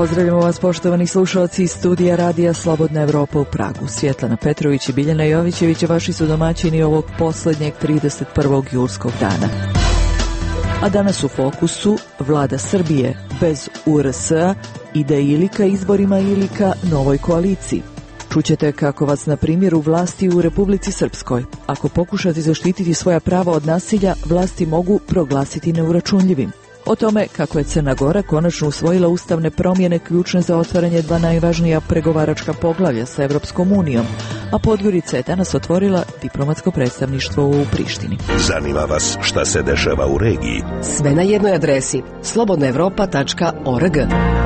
Pozdravljamo vas, poštovani slušalci iz studija Radija Slobodna Evropa u Pragu. Svjetlana Petrović i Biljana Jovićević, vaši su domaćini ovog posljednjeg 31. julskog dana. A danas u fokusu vlada Srbije bez URS-a ide ili ka izborima ili ka novoj koaliciji. Čućete kako vas na primjeru vlasti u Republici Srpskoj, ako pokušate zaštititi svoja prava od nasilja, vlasti mogu proglasiti neuračunljivim. O tome kako je Crna Gora konačno usvojila ustavne promjene ključne za otvaranje dva najvažnija pregovaračka poglavlja sa Evropskom unijom, a Podgorica je danas otvorila diplomatsko predstavništvo u Prištini. Zanima vas šta se dešava u regiji? Sve na jednoj adresi slobodnaevropa.org.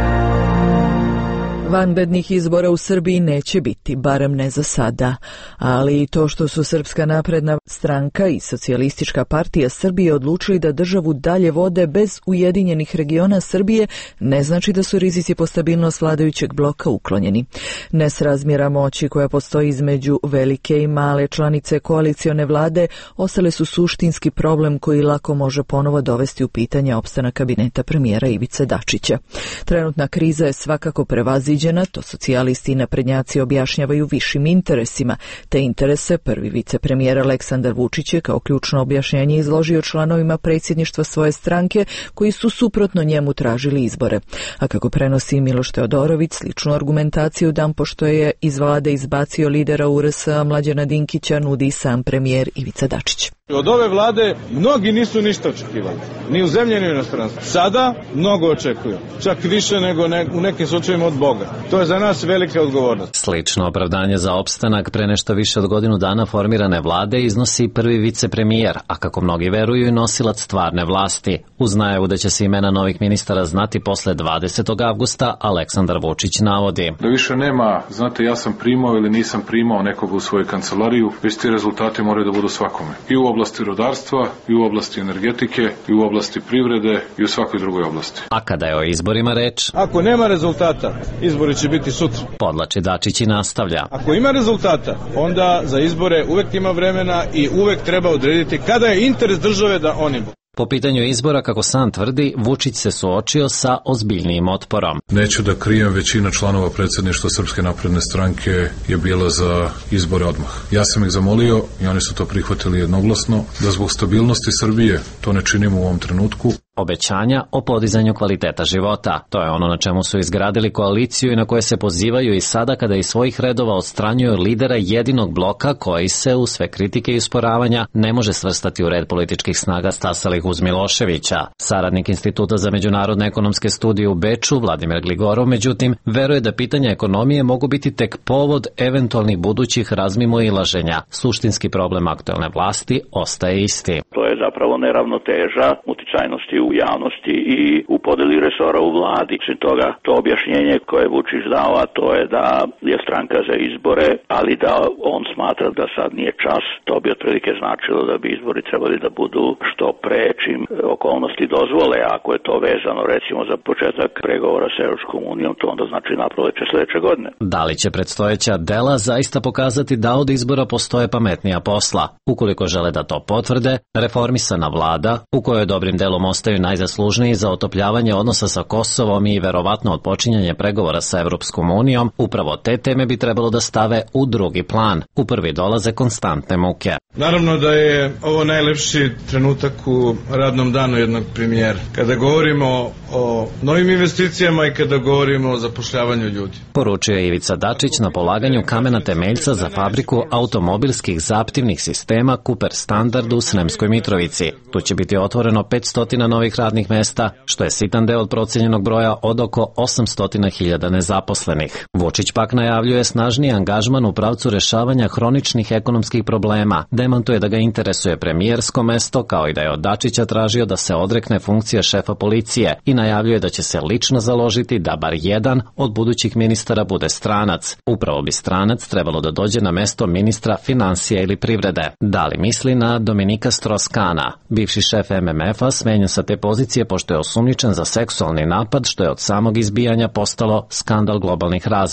Vanrednih izbora u Srbiji neće biti, barem ne za sada, ali i to što su Srpska napredna stranka i Socijalistička partija Srbije odlučili da državu dalje vode bez Ujedinjenih regiona Srbije ne znači da su rizici po stabilnost vladajućeg bloka uklonjeni. Nesrazmjera moći koja postoji između velike i male članice koalicione vlade ostale su suštinski problem koji lako može ponovo dovesti u pitanje opstanak kabineta premijera Ivice Dačića. Trenutna kriza je svakako prevaziđena, to socijalisti i naprednjaci objašnjavaju višim interesima. Te interese prvi vicepremijer Aleksandar Vučić je kao ključno objašnjenje izložio članovima predsjedništva svoje stranke koji su suprotno njemu tražili izbore. A kako prenosi Miloš Teodorović, sličnu argumentaciju dan pošto je iz vlade izbacio lidera URS-a Mlađana Dinkića nudi i sam premijer Ivica Dačić. Od ove vlade mnogi nisu ništa očekivali, ni u zemlji ni u inostranstvu. Sada mnogo očekuju, čak više nego u nekim slučajevima od Boga. To je za nas velika odgovornost. Slično opravdanje za opstanak pre nešto više od godinu dana formirane vlade iznosi prvi vicepremijer, a kako mnogi veruju i nosilac stvarne vlasti. Uz najavu da će se imena novih ministara znati posle 20. avgusta, Aleksandar Vučić navodi. Da više nema, znate, ja sam primao ili nisam primao nekoga u svoju kancelariju, već ti rezultati moraju da budu svakome. I u oblasti rudarstva, i u oblasti energetike, i u oblasti privrede, i u svakoj drugoj oblasti. A kada je o izborima reč? Ako nema rezultata, izbori će biti sutra. Podlači Dačić i nastavlja. Ako ima rezultata, onda za izbore uvek ima vremena i uvek treba odrediti kada je interes države da oni budu. Po pitanju izbora, kako sam tvrdi, Vučić se suočio sa ozbiljnijim otporom. Neću da krijem, većina članova predsjedništva Srpske napredne stranke je bila za izbore odmah. Ja sam ih zamolio i oni su to prihvatili jednoglasno, da zbog stabilnosti Srbije to ne činimo u ovom trenutku. Obećanja o podizanju kvaliteta života. To je ono na čemu su izgradili koaliciju i na koje se pozivaju i sada kada iz svojih redova odstranjuju lidera jedinog bloka koji se, u sve kritike i usporavanja, ne može svrstati u red političkih snaga stasalih uz Miloševića. Saradnik Instituta za međunarodne ekonomske studije u Beču, Vladimir Gligorov, međutim, veruje da pitanja ekonomije mogu biti tek povod eventualnih budućih razmimoilaženja. Suštinski problem aktuelne vlasti ostaje isti. To je zapravo neravnoteža uticajnosti u javnosti i u podeli resora u vladi. Osim toga, to objašnjenje koje je Vučić dao, a to je da je stranka za izbore, ali da on smatra da sad nije čas, to bi otprilike značilo da bi izbori trebali da budu što pre čim okolnosti dozvole. Ako je to vezano recimo za početak pregovora sa Evropskom unijom, to onda znači na proleće sledeće godine. Da li će predstojeća dela zaista pokazati da od izbora postoje pametnija posla? Ukoliko žele da to potvrde, reformisana vlada, u kojoj dobrim delom ostaju najzaslužniji za otopljavanje odnosa sa Kosovom i verovatno odpočinjanje pregovora sa Evropskom unijom, upravo te teme bi trebalo da stave u drugi plan. U prvi dolaze konstantne muke. Naravno da je ovo najlepši trenutak u radnom danu jednog premijera. Kada govorimo o novim investicijama i kada govorimo o zapošljavanju ljudi. Poručio je Ivica Dačić na polaganju kamena temeljca za fabriku automobilskih zaptivnih sistema Cooper Standard u Sremskoj Mitrovici. Tu će biti otvoreno 500 novih radnih mesta, što je sitan deo od procenjenog broja od oko 800.000 nezaposlenih. Vučić pak najavljuje snažniji angažman u pravcu rešavanja hroničnih ekonomskih problema. Demantuje da ga interesuje premijersko mesto, kao i da je od Dačića tražio da se odrekne funkcije šefa policije i najavljuje da će se lično založiti da bar jedan od budućih ministara bude stranac. Upravo bi stranac trebalo da dođe na mesto ministra finansija ili privrede. Da li misli na Dominika Strauss-Kahna? Bivši šef MMF-a smenjen sa te pozicije pošto je osumnjičen za seksualni napad, što je od samog izbijanja postalo skandal globalnih razmera.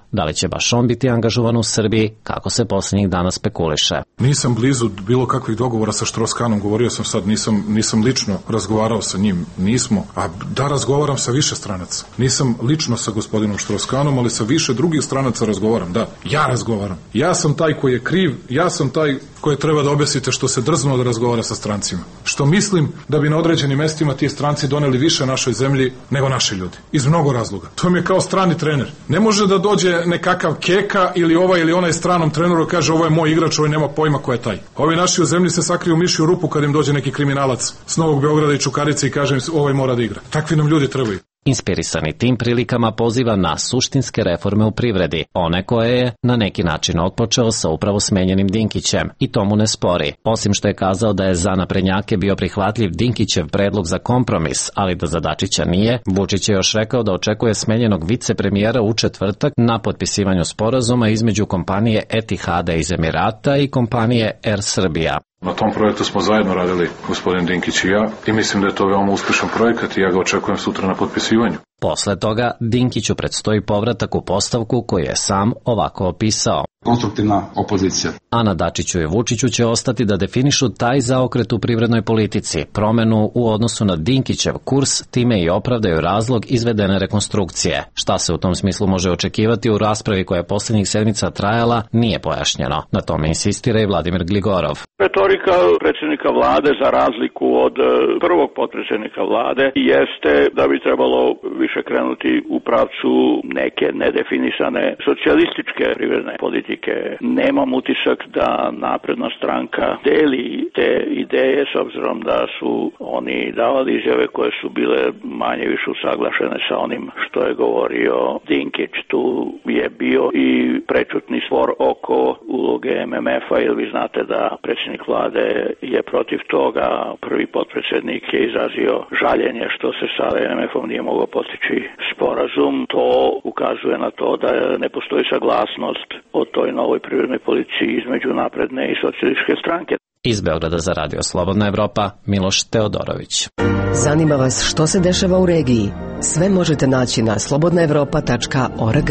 Da li će baš on biti angažovan u Srbiji, kako se posljednjih dana spekuliše? Nisam blizu bilo kakvih dogovora sa Strauss-Kahnom, govorio sam sad, nisam lično razgovarao sa njim, nismo, a da razgovaram sa više stranaca. Nisam lično sa gospodinom Strauss-Kahnom, ali sa više drugih stranaca razgovaram, da, ja razgovaram. Ja sam taj koji je kriv, ja sam taj koje treba da objasnite što se drznuo da razgovara sa strancima. Što mislim da bi na određenim mestima ti stranci doneli više našoj zemlji nego naši ljudi. Iz mnogo razloga. To mi je kao strani trener. Ne može da dođe nekakav Keka ili ovaj ili onaj stranom treneru i kaže ovo je moj igrač, ovaj nema pojma ko je taj. Ovi naši u zemlji se sakriju mišju rupu kad im dođe neki kriminalac s Novog Beograda i Čukarice i kaže im ovaj mora da igra. Takvi nam ljudi trebaju. Inspirisani tim prilikama poziva na suštinske reforme u privredi, one koje je na neki način otpočeo sa upravo smenjenim Dinkićem, i tomu ne spori. Osim što je kazao da je za naprednjake bio prihvatljiv Dinkićev predlog za kompromis, ali da za Dačića nije, Vučić je još rekao da očekuje smenjenog vicepremijera u četvrtak na potpisivanju sporazuma između kompanije Etihada iz Emirata i kompanije Air Srbija. Na tom projektu smo zajedno radili, gospodin Dinkić i ja, i mislim da je to veoma uspešan projekat i ja ga očekujem sutra na potpisivanju. Posle toga Dinkiću predstoji povratak u postavku koju je sam ovako opisao. Konstruktivna opozicija. A na Dačiću i Vučiću će ostati da definišu taj zaokret u privrednoj politici, promenu u odnosu na Dinkićev kurs, time i opravdaju razlog izvedene rekonstrukcije. Šta se u tom smislu može očekivati u raspravi koja je posljednjih sedmica trajala, nije pojašnjeno. Na tome insistira i Vladimir Gligorov. Retorika predsjednika vlade, za razliku od prvog potpredsjednika vlade, jeste da bi trebalo više krenuti u pravcu neke nedefinisane socijalističke privredne politike. Nemam utisak da napredna stranka deli te ideje, s obzirom da su oni davali izjave koje su bile manje više usaglašene sa onim što je govorio Dinkić. Tu je bio i prečutni spor oko uloge MMF-a, jer vi znate da predsjednik vlade je protiv toga. Prvi potpredsjednik je izrazio žaljenje što se sa MMF-om nije mogao postići sporazum. To ukazuje na to da ne postoji saglasnost o toj novoj privrednoj politici između napredne i socijalističke stranke. Iz Beograda za Radio Slobodna Evropa, Miloš Teodorović. Zanima vas što se dešava u regiji? Sve možete naći na slobodnaevropa.org.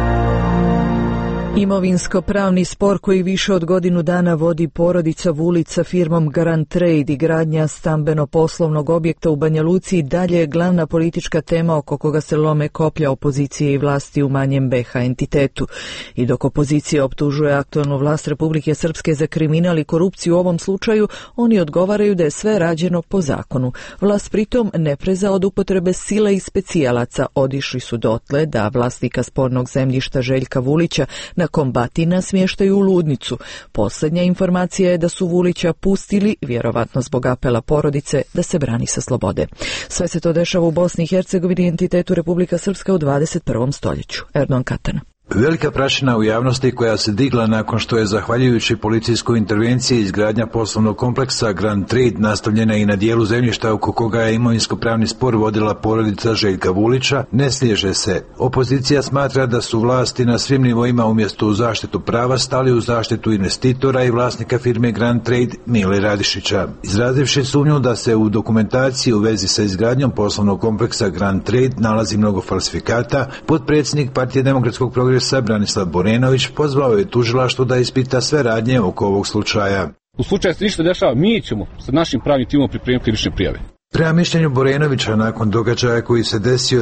Imovinsko-pravni spor koji više od godinu dana vodi porodica Vulić sa firmom Grand Trade i gradnja stambeno-poslovnog objekta u Banja Luci dalje je glavna politička tema oko koga se lome koplja opozicije i vlasti u manjem BiH entitetu. I dok opozicija optužuje aktualnu vlast Republike Srpske za kriminal i korupciju u ovom slučaju, oni odgovaraju da je sve rađeno po zakonu. Vlast pritom ne preza od upotrebe sile i specijalaca. Odišli su dotle da vlasnika spornog zemljišta Željka Vulića na Kombatina smještaju u ludnicu. Posljednja informacija je da su Vulića pustili, vjerovatno zbog apela porodice, da se brani sa slobode. Sve se to dešava u Bosni i Hercegovini, entitetu Republika Srpska u 21. stoljeću. Erdogan Katan. Velika prašina u javnosti koja se digla nakon što je, zahvaljujući policijskoj intervenciji, izgradnja poslovnog kompleksa Grand Trade nastavljena i na dijelu zemljišta oko koga je imovinsko-pravni spor vodila porodica Željka Vulića, ne sliježe se. Opozicija smatra da su vlasti na svim nivoima umjesto u zaštitu prava stali u zaštitu investitora i vlasnika firme Grand Trade Mile Radišića. Izrazivši sumnju da se u dokumentaciji u vezi sa izgradnjom poslovnog kompleksa Grand Trade nalazi mnogo falsifikata, potpredsjednik Partije demokratskog progresa Branislav Borenović pozvao je tužilaštvo da ispita sve radnje oko ovog slučaja. U slučaju se ništa dešava, mi ćemo sa našim pravnim timom pripremiti krivične prijave. Prema mišljenju Borenovića, nakon događaja koji se desio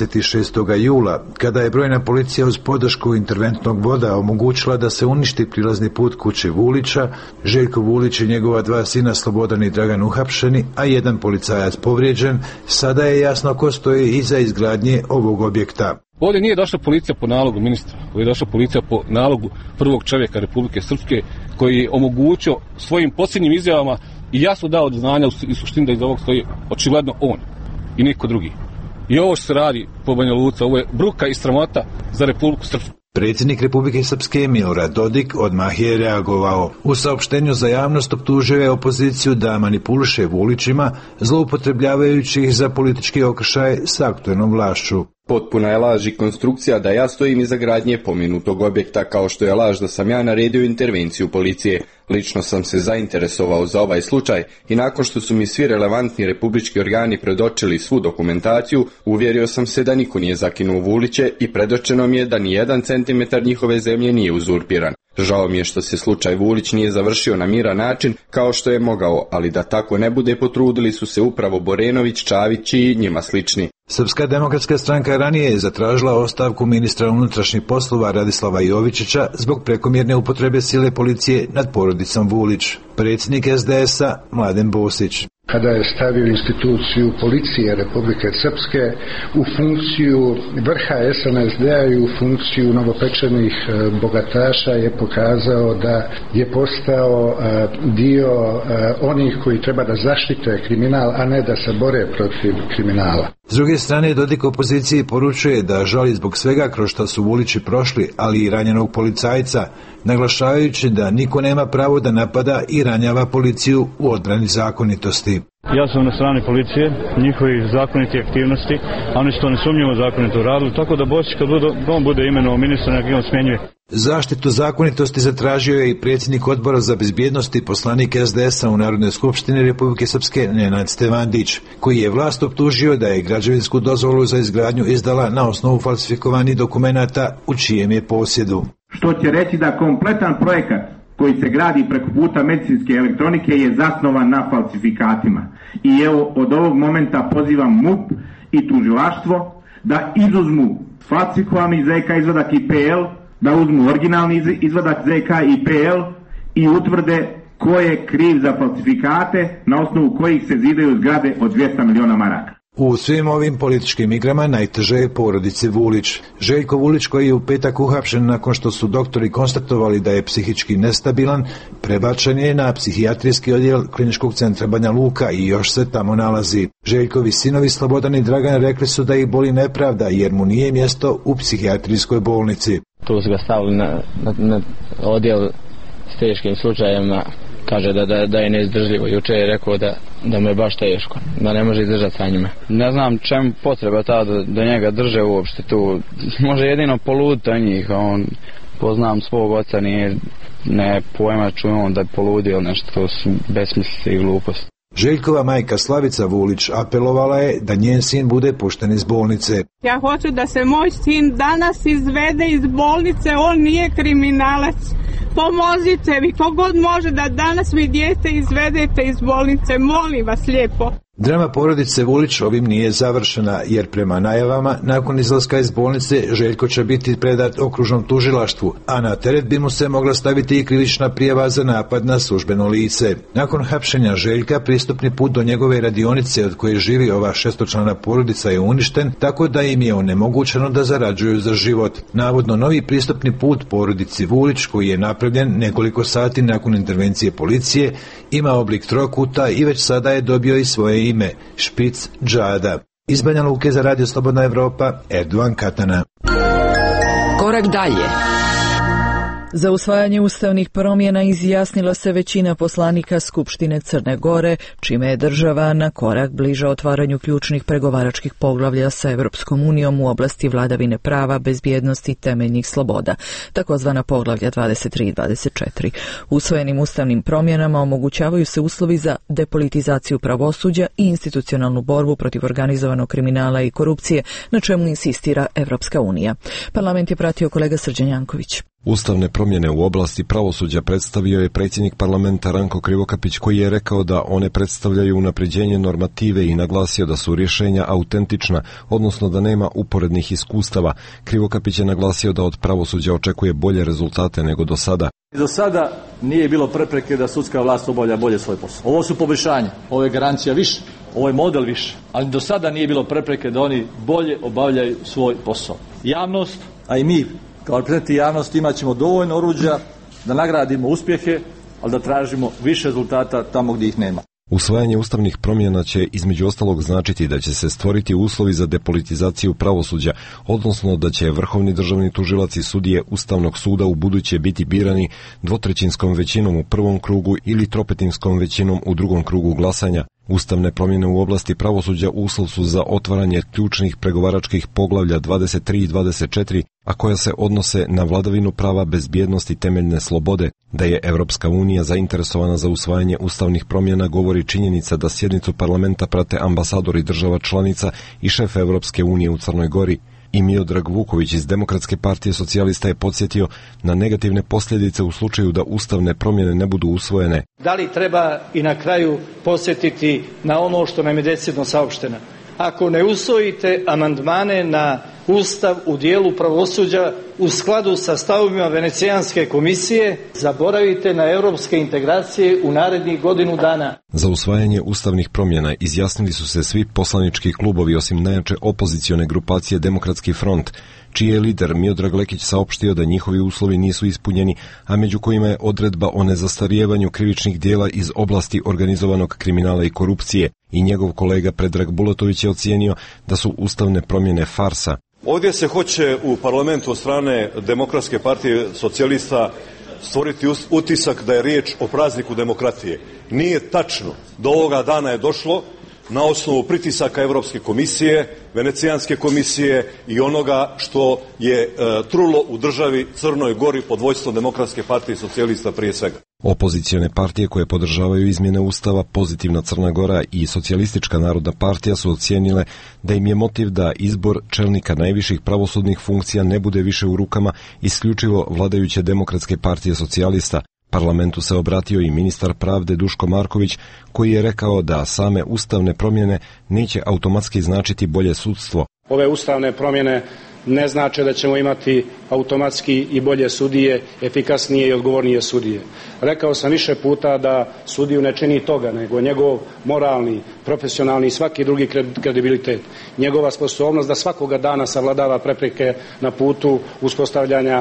26. jula, kada je brojna policija uz podršku interventnog voda omogućila da se uništi prilazni put kuće Vulića, Željko Vulić i njegova dva sina Slobodan i Dragan uhapšeni, a jedan policajac povrijeđen, sada je jasno ko stoji iza izgradnje ovog objekta. Ovdje nije došla policija po nalogu ministra, ovdje je došla policija po nalogu prvog čovjeka Republike Srpske, koji je omogućio svojim posljednjim izjavama i jasno dao do znanja i suštini da iz ovog stoji očigledno on i niko drugi. I ovo što se radi po Banja Luci, ovo je bruka i sramota za Republiku Srpsku. Predsjednik Republike Srpske Milorad Dodik odmah je reagovao. U saopštenju za javnost optužio je opoziciju da manipuliše Vulićima, zloupotrebljavajući ih za politički okršaj s aktualnom vlašću. Potpuna je laž i konstrukcija da ja stojim iza gradnje pomenutog objekta, kao što je laž da sam ja naredio intervenciju policije. Lično sam se zainteresovao za ovaj slučaj i nakon što su mi svi relevantni republički organi predočili svu dokumentaciju, uvjerio sam se da niko nije zakinuo Vuliće i predočeno mi je da ni 1 centimetar njihove zemlje nije uzurpiran. Žao mi je što se slučaj Vulić nije završio na miran način kao što je mogao, ali da tako ne bude potrudili su se upravo Borenović, Čavić i njima slični. Srpska demokratska stranka ranije je zatražila ostavku ministra unutrašnjih poslova Radislava Jovičića zbog prekomjerne upotrebe sile policije nad porodicom Vulić. Predsjednik SDS-a Mladen Bosić. Kada je stavio instituciju policije Republike Srpske u funkciju vrha SNSD-a i u funkciju novopečenih bogataša je pokazao da je postao dio onih koji treba da zaštite kriminal, a ne da se bore protiv kriminala. S druge strane, Dodik opoziciji poručuje da žali zbog svega kroz što su Vulići prošli, ali i ranjenog policajca, naglašavajući da niko nema pravo da napada i ranjava policiju u odbrani zakonitosti. Ja sam na strani policije, njihovih zakonitih aktivnosti, a oni su to nesumnjivo zakonito radili, tako da Bosić kad on bude imenovao ministra, nek on smjenjuje. Zaštitu zakonitosti zatražio je i predsjednik odbora za bezbjednost i poslanik SDS-a u Narodnoj skupštini Republike Srpske Nenad Stevandić, koji je vlast optužio da je građevinsku dozvolu za izgradnju izdala na osnovu falsifikovanih dokumenata u čijem je posjedu. Što će reći da kompletan projekat koji se gradi preko puta medicinske elektronike je zasnovan na falsifikatima. I evo od ovog momenta pozivam MUP i tužilaštvo da izuzmu falsifikovani ZK izvadak IPL, da uzmu originalni izvadak ZK IPL i utvrde ko je kriv za falsifikate na osnovu kojih se zidaju zgrade od 200 miliona maraka. U svim ovim političkim igrama najteže je porodici Vulić. Željko Vulić, koji je u petak uhapšen nakon što su doktori konstatovali da je psihički nestabilan, prebačen je na psihijatrijski odjel Kliničkog centra Banja Luka i još se tamo nalazi. Željkovi sinovi Slobodan i Dragan rekli su da ih boli nepravda jer mu nije mjesto u psihijatrijskoj bolnici. Tu su ga stavili na odjel s teškim slučajevima. Kaže da je neizdržljivo. Juče je rekao da mu je baš teško, da ne može izdržati sa njima. Ne znam čemu potreba ta da njega drže uopšte tu. Može jedino poluditi od njih. On, poznam svog oca, ne pojma čujem on da je poludio ili nešto. To su besmislice i gluposti. Željkova majka Slavica Vulić apelovala je da njen sin bude pušten iz bolnice. Ja hoću da se moj sin danas izvede iz bolnice, on nije kriminalac. Pomozite vi, kogod može da danas mi dijete izvedete iz bolnice, molim vas lijepo. Drama porodice Vulić ovim nije završena, jer prema najavama, nakon izlaska iz bolnice, Željko će biti predat okružnom tužilaštvu, a na teret bi mu se mogla staviti i krivična prijava za napad na službeno lice. Nakon hapšenja Željka, pristupni put do njegove radionice od koje živi ova šestočlana porodica je uništen, tako da im je onemogućeno da zarađuju za život. Navodno, novi pristupni put porodici Vulić, koji je napravljen nekoliko sati nakon intervencije policije, ima oblik trokuta i već sada je dobio i svoje ime, Špic Džada. Iz Banja Luke za Radio Slobodna Evropa, Erdovan Katana. Korak dalje. Za usvajanje ustavnih promjena izjasnila se većina poslanika Skupštine Crne Gore, čime je država na korak bliže otvaranju ključnih pregovaračkih poglavlja sa Evropskom unijom u oblasti vladavine prava, bezbjednosti i temeljnih sloboda, takozvana poglavlja 23 i 24. Usvojenim ustavnim promjenama omogućavaju se uslovi za depolitizaciju pravosuđa i institucionalnu borbu protiv organizovanog kriminala i korupcije, na čemu insistira Evropska unija. Parlament je pratio kolega Srđan Janković. Ustavne promjene u oblasti pravosuđa predstavio je predsjednik parlamenta Ranko Krivokapić, koji je rekao da one predstavljaju unapređenje normative i naglasio da su rješenja autentična, odnosno da nema uporednih iskustava. Krivokapić je naglasio da od pravosuđa očekuje bolje rezultate nego do sada. Do sada nije bilo prepreke da sudska vlast obavlja bolje svoj posao. Ovo su poboljšanja, ovo je garancija više, ovo je model više, ali do sada nije bilo prepreke da oni bolje obavljaju svoj posao. Javnost, a i mi kao reprezentati javnosti imat ćemo dovoljno oruđa da nagradimo uspjehe, ali da tražimo više rezultata tamo gdje ih nema. Usvajanje ustavnih promjena će između ostalog značiti da će se stvoriti uslovi za depolitizaciju pravosuđa, odnosno da će vrhovni državni tužilac i sudije Ustavnog suda u buduće biti birani dvotrećinskom većinom u prvom krugu ili tropetinskom većinom u drugom krugu glasanja. Ustavne promjene u oblasti pravosuđa uslov su za otvaranje ključnih pregovaračkih poglavlja 23 i 24, a koja se odnose na vladavinu prava, bezbjednost i temeljne slobode. Da je Evropska unija zainteresovana za usvajanje ustavnih promjena govori činjenica da sjednicu parlamenta prate ambasadori država članica i šef Evropske unije u Crnoj Gori. I Miodrag Vuković iz Demokratske partije socijalista je podsjetio na negativne posljedice u slučaju da ustavne promjene ne budu usvojene. Da li treba i na kraju podsjetiti na ono što nam je decidno saopšteno? Ako ne usvojite amandmane na Ustav u dijelu pravosuđa u skladu sa stavovima Venecijanske komisije, zaboravite na europske integracije u narednih godinu dana. Za usvajanje ustavnih promjena izjasnili su se svi poslanički klubovi osim najjače opozicione grupacije Demokratski front, čiji je lider Miodrag Lekić saopštio da njihovi uslovi nisu ispunjeni, a među kojima je odredba o nezastarijevanju krivičnih dijela iz oblasti organizovanog kriminala i korupcije. I njegov kolega Predrag Bulatović je ocijenio da su ustavne promjene farsa. Ovdje se hoće u parlamentu od strane Demokratske partije socijalista stvoriti utisak da je riječ o prazniku demokratije. Nije tačno. Do ovoga dana je došlo na osnovu pritisaka Europske komisije, Venecijanske komisije i onoga što je trulo u državi Crnoj Gori pod vodstvom Demokratske partije socijalista prije svega. Opozicione partije koje podržavaju izmjene Ustava, Pozitivna Crna Gora i Socijalistička narodna partija su ocijenile da im je motiv da izbor čelnika najviših pravosudnih funkcija ne bude više u rukama isključivo vladajuće Demokratske partije socijalista. Parlamentu se obratio i ministar pravde Duško Marković, koji je rekao da same ustavne promjene neće automatski značiti bolje sudstvo. Ove ustavne promjene ne znače da ćemo imati automatski i bolje sudije, efikasnije i odgovornije sudije. Rekao sam više puta da sudiju ne čini toga, nego njegov moralni, profesionalni i svaki drugi kredibilitet. Njegova sposobnost da svakoga dana savladava prepreke na putu uspostavljanja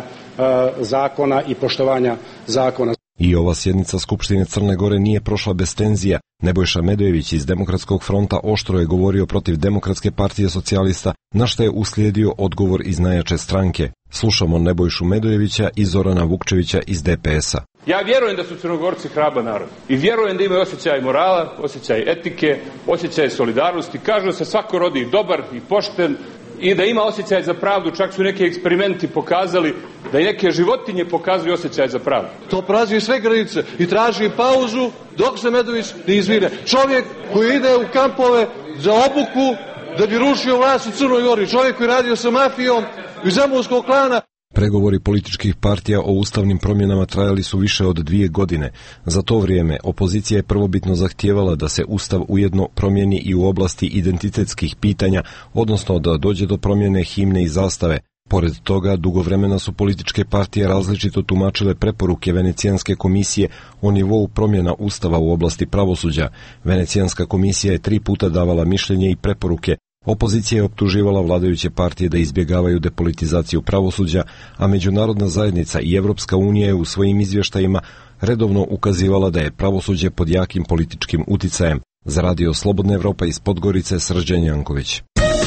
zakona i poštovanja zakona. I ova sjednica Skupštine Crne Gore nije prošla bez tenzija. Nebojša Medojević iz Demokratskog fronta oštro je govorio protiv Demokratske partije socijalista, na što je uslijedio odgovor iz najjače stranke. Slušamo Nebojšu Medojevića i Zorana Vukčevića iz DPS-a. Ja vjerujem da su Crnogorci hrabar narod i vjerujem da imaju osjećaj morala, osjećaj etike, osjećaj solidarnosti. Kažu da se svako rodi dobar i pošten i da ima osjećaj za pravdu. Čak su neki eksperimenti pokazali da i neke životinje pokazuju osjećaj za pravdu. To prelazi sve granice i traži pauzu dok se Medović ne izvine. Čovjek koji ide u kampove za obuku da bi rušio vlast u Crnoj Gori. Čovjek koji radio sa mafijom iz zemunskog klana. Pregovori političkih partija o ustavnim promjenama trajali su više od 2 godine. Za to vrijeme opozicija je prvobitno zahtijevala da se ustav ujedno promijeni i u oblasti identitetskih pitanja, odnosno da dođe do promjene himne i zastave. Pored toga, dugo vremena su političke partije različito tumačile preporuke Venecijanske komisije o nivou promjena ustava u oblasti pravosuđa. Venecijanska komisija je 3 puta davala mišljenje i preporuke. Opozicija je optuživala vladajuće partije da izbjegavaju depolitizaciju pravosuđa, a međunarodna zajednica i Evropska unija je u svojim izvještajima redovno ukazivala da je pravosuđe pod jakim političkim uticajem. Za radio Slobodna Evropa iz Podgorice, Srđan Janković.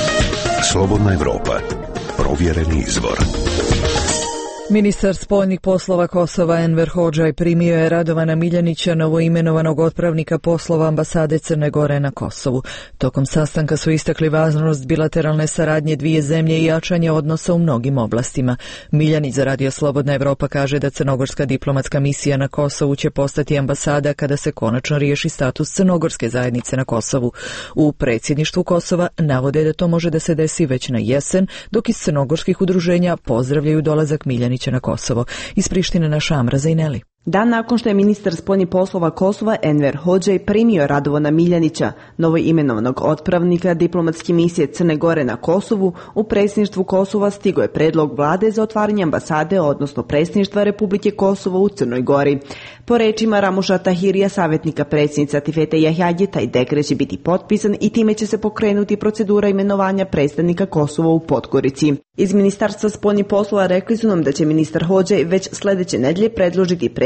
Slobodna Evropa. Provjereni izvor. Ministar spoljnih poslova Kosova Enver Hodžaj primio je Radovana Miljanića, novoimenovanog otpravnika poslova ambasade Crne Gore na Kosovu. Tokom sastanka su istakli važnost bilateralne saradnje dvije zemlje i jačanje odnosa u mnogim oblastima. Miljanić za radio Slobodna Evropa kaže da crnogorska diplomatska misija na Kosovu će postati ambasada kada se konačno riješi status crnogorske zajednice na Kosovu. U predsjedništvu Kosova navode da to može da se desi već na jesen, dok iz crnogorskih udruženja pozdravljaju dolazak Miljanića na Kosovo. Iz Prištine naša Amra Zajneli. Dan nakon što je ministar spoljnih poslova Kosova Enver Hodžaj primio Radovana Miljanića, novoimenovanog otpravnika diplomatske misije Crne Gore na Kosovu, u predsjedništvu Kosova stigao je predlog vlade za otvaranje ambasade, odnosno predsjedništva Republike Kosovo u Crnoj Gori. Po rečima Ramuša Tahirija, savjetnika predsjednica Tifete Jahjadje, taj dekret će biti potpisan i time će se pokrenuti procedura imenovanja predstavnika Kosova u Podgorici. Iz Ministarstva spoljnih poslova rekli su nam da će ministar Hodžaj već sljedeće nedjelje predložiti predsjedništvu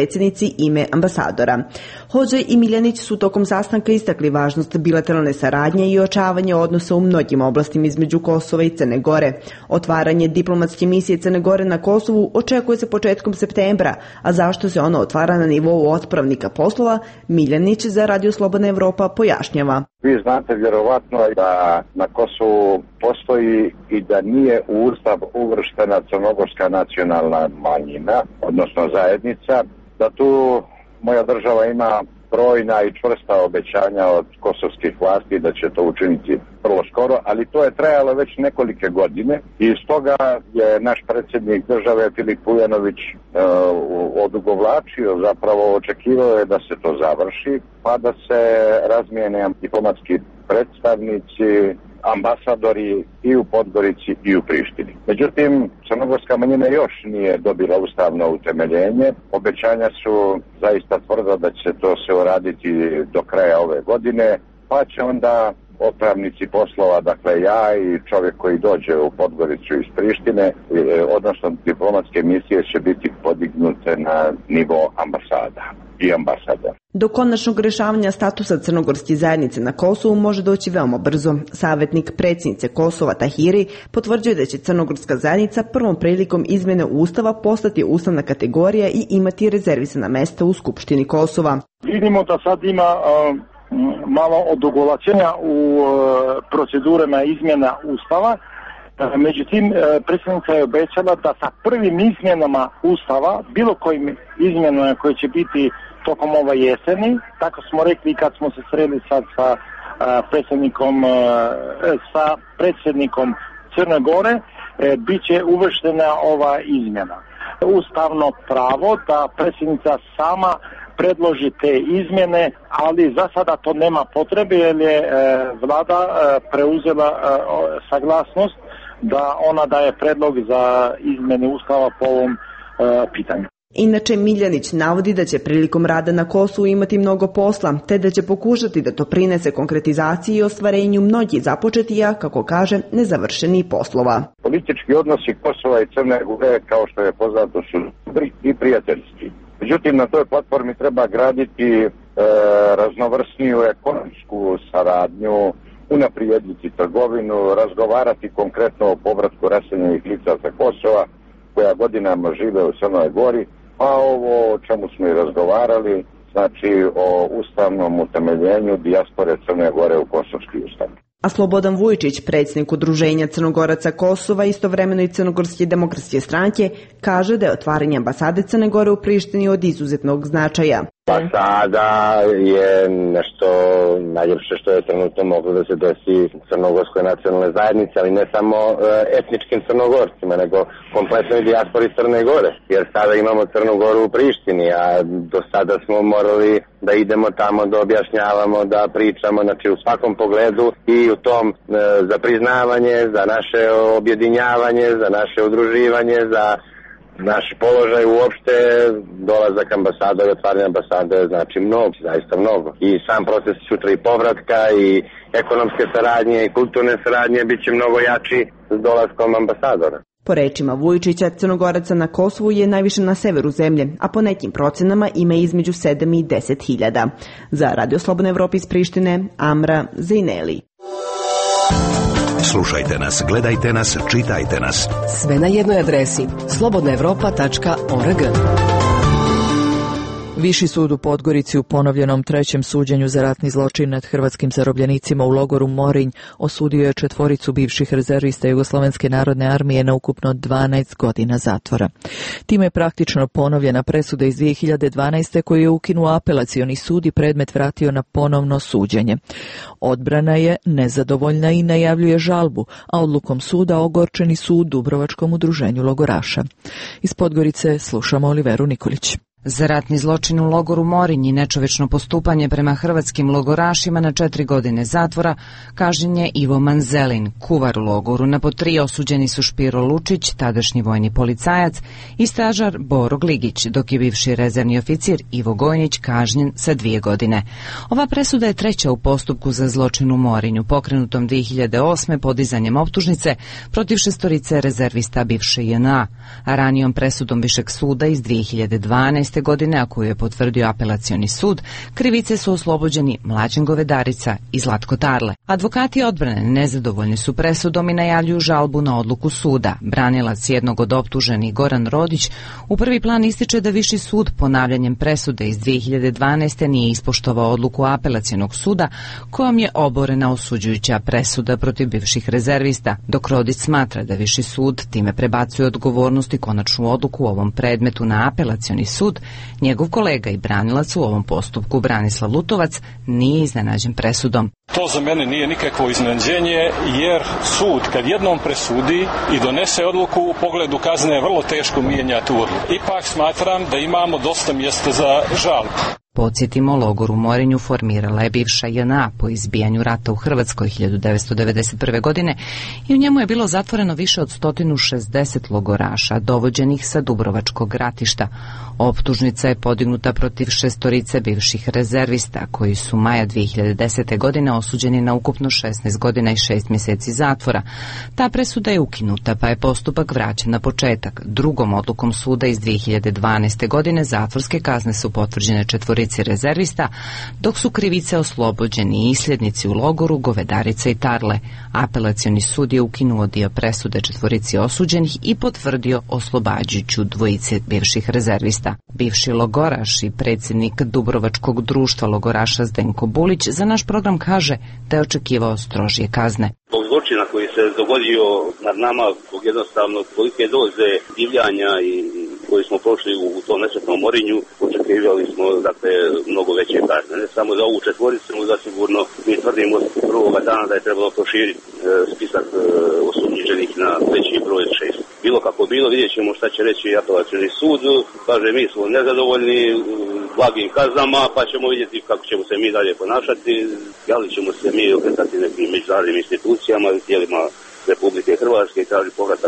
predsjednici ime ambasadora. Hodžej i Miljanić su tokom sastanka istakli važnost bilateralne saradnje i ojačavanje odnosa u mnogim oblastima između Kosova i Crne Gore. Otvaranje diplomatske misije Crne Gore na Kosovu očekuje se početkom septembra, a zašto se ono otvara na nivou otpravnika poslova, Miljanić za Radio Slobodna Evropa pojašnjava. Vi znate vjerovatno da na Kosovu postoji i da nije u Ustav uvrštena crnogorska nacionalna manjina, odnosno zajednica, da tu moja država ima brojna i čvrsta obećanja od kosovskih vlasti da će to učiniti vrlo skoro, ali to je trajalo već nekolike godine i stoga je naš predsjednik države Filip Vujanović odugovlačio, zapravo očekivao je da se to završi, pa da se razmijene diplomatski predstavnici, ambasadori i u Podgorici i u Prištini. Međutim, crnogorska manjina još nije dobila ustavno utemeljenje. Obećanja su zaista tvrda da će to se uraditi do kraja ove godine, pa će onda otpravnici poslova, dakle ja i čovjek koji dođe u Podgoricu iz Prištine, odnosno diplomatske misije će biti podignute na nivo ambasada i ambasadora. Do konačnog rješavanja statusa crnogorske zajednice na Kosovu može doći veoma brzo. Savjetnik predsjednice Kosova Tahiri potvrđuje da će crnogorska zajednica prvom prilikom izmjene Ustava postati ustavna kategorija i imati rezervisana mjesta u Skupštini Kosova. Vidimo da sad ima malo odugovlačenja u procedurama izmjena Ustava. Međutim, predsjednica je obećala da sa prvim izmjenama Ustava, bilo kojim izmjenama koje će biti tokom ove jeseni, tako smo rekli kad smo se sreli sad sa predsjednikom Crne Gore, bit će uvrštena ova izmjena. Ustavno pravo da predsjednica sama predloži te izmjene, ali za sada to nema potrebe jer je vlada preuzela saglasnost da ona daje predlog za izmjene Ustava po ovom pitanju. Inače, Miljanić navodi da će prilikom rada na Kosovu imati mnogo posla, te da će pokušati da to prinese konkretizaciji i ostvarenju mnogih započetija, kako kaže, nezavršenih poslova. Politički odnosi Kosova i Crne Gore, kao što je poznato, su dobri i prijateljski. Međutim, na toj platformi treba graditi raznovrsniju ekonomsku saradnju, unaprijediti trgovinu, razgovarati konkretno o povratku raseljenih lica sa Kosova, koja godinama žive u Crnoj Gori, pa ovo o čemu smo i razgovarali, znači o ustavnom utemeljenju dijaspore Crne Gore u Kosovski ustav. A Slobodan Vujčić, predsjednik Udruženja Crnogoraca Kosova, istovremeno i Crnogorske demokratske stranke, kaže da je otvaranje ambasade Crne Gore u Prištini od izuzetnog značaja. Ambasada je nešto najljepše što je trenutno moglo da se desi crnogorskoj nacionalnoj zajednici, ali ne samo etničkim Crnogorcima, nego kompletnoj dijaspori Crne Gore. Jer sada imamo Crnu Goru u Prištini, a do sada smo morali da idemo tamo, da objašnjavamo, da pričamo, znači u svakom pogledu i u tom za priznavanje, za naše objedinjavanje, za naše udruživanje, za naš položaj uopšte, dolazak ambasadora i otvaranje ambasade znači mnogo, zaista mnogo. I sam proces sutra i povratka i ekonomske saradnje i kulturne saradnje bit će mnogo jači s dolaskom ambasadora. Po rečima Vujčića, Crnogoraca na Kosovu je najviše na severu zemlje, a po nekim procenama ima između 7 i 10 hiljada. Za Radio Slobodna Evropa iz Prištine, Amra Zejneli. Slušajte nas, gledajte nas, čitajte nas. Sve na jednoj adresi slobodnaevropa.org. Viši sud u Podgorici u ponovljenom trećem suđenju za ratni zločin nad hrvatskim zarobljenicima u logoru Morinj osudio je 4 bivših rezervista Jugoslovenske narodne armije na ukupno 12 godina zatvora. Time je praktično ponovljena presuda iz 2012. koju je ukinuo apelacioni sud i predmet vratio na ponovno suđenje. Odbrana je nezadovoljna i najavljuje žalbu, a odlukom suda ogorčeni su u Dubrovačkom udruženju logoraša. Iz Podgorice slušamo Oliveru Nikolić. Za ratni zločin u logoru Morinj i nečovečno postupanje prema hrvatskim logorašima na 4 godine zatvora kažnjen je Ivo Manzelin, kuvar u logoru. Na po 3 osuđeni su Špiro Lučić, tadašnji vojni policajac, i stražar Boro Gligić, dok je bivši rezervni oficir Ivo Gojnić kažnjen sa 2 godine. Ova presuda je treća u postupku za zločin u Morinju, pokrenutom 2008. podizanjem optužnice protiv 6 rezervista bivše JNA, a ranijom presudom Višeg suda iz 2012. 2011. godine, a koju je potvrdio apelacioni sud, krivice su oslobođeni Mlađan Govedarica i Zlatko Tarle. Advokati odbrane nezadovoljni su presudom i najavljuju žalbu na odluku suda. Branilac jednog od optuženih, Goran Rodić, u prvi plan ističe da Viši sud ponavljanjem presude iz 2012. nije ispoštovao odluku apelacionog suda kojom je oborena osuđujuća presuda protiv bivših rezervista, dok Rodić smatra da Viši sud time prebacuje odgovornost i konačnu odluku u ovom predmetu na apelacioni sud. Njegov kolega i branilac u ovom postupku, Branislav Lutovac, nije iznenađen presudom. To za mene nije nikakvo iznenađenje, jer sud kad jednom presudi i donese odluku u pogledu kazne je vrlo teško mijenjati tu odluku. Ipak smatram da imamo dosta mjesta za žalbu. Podsjetimo, logor u Morinju formirala je bivša JNA po izbijanju rata u Hrvatskoj 1991. godine i u njemu je bilo zatvoreno više od 160 logoraša dovođenih sa Dubrovačkog ratišta. Optužnica je podignuta protiv 6 bivših rezervista koji su maja 2010. godine osuđeni na ukupno 16 godina i 6 mjeseci zatvora. Ta presuda je ukinuta pa je postupak vraćen na početak. Drugom odlukom suda iz 2012. godine zatvorske kazne su potvrđene 4 rezervista, dok su krivice oslobođeni i sljednici u logoru Govedarica i Tarle. Apelacioni sud je ukinuo dio presude 4 osuđenih i potvrdio oslobađajuću 2 bivših rezervista. Bivši logoraš i predsjednik Dubrovačkog društva logoraša Zdenko Bulić za naš program kaže da je očekivao strožije kazne. Zbog zločina koji se dogodio nad nama, zbog jednostavno kolike doze divljanja i koji smo prošli u tom nesretnom Morinju, očekivali smo mnogo veće kazne. Ne samo za ovu 4, nego zasigurno mi tvrdimo prvoga dana da je trebalo proširiti spisak osumnjičenih na veći broj 6. Bilo kako bilo, vidjet ćemo šta će reći apelacioni sud. Kaže, mi smo nezadovoljni blagim kaznama, pa ćemo vidjeti kako ćemo se mi dalje ponašati, da li ćemo se mi okretati nekim međunarodnim institucijama i tijelima Republike Hrvatske i traži povratak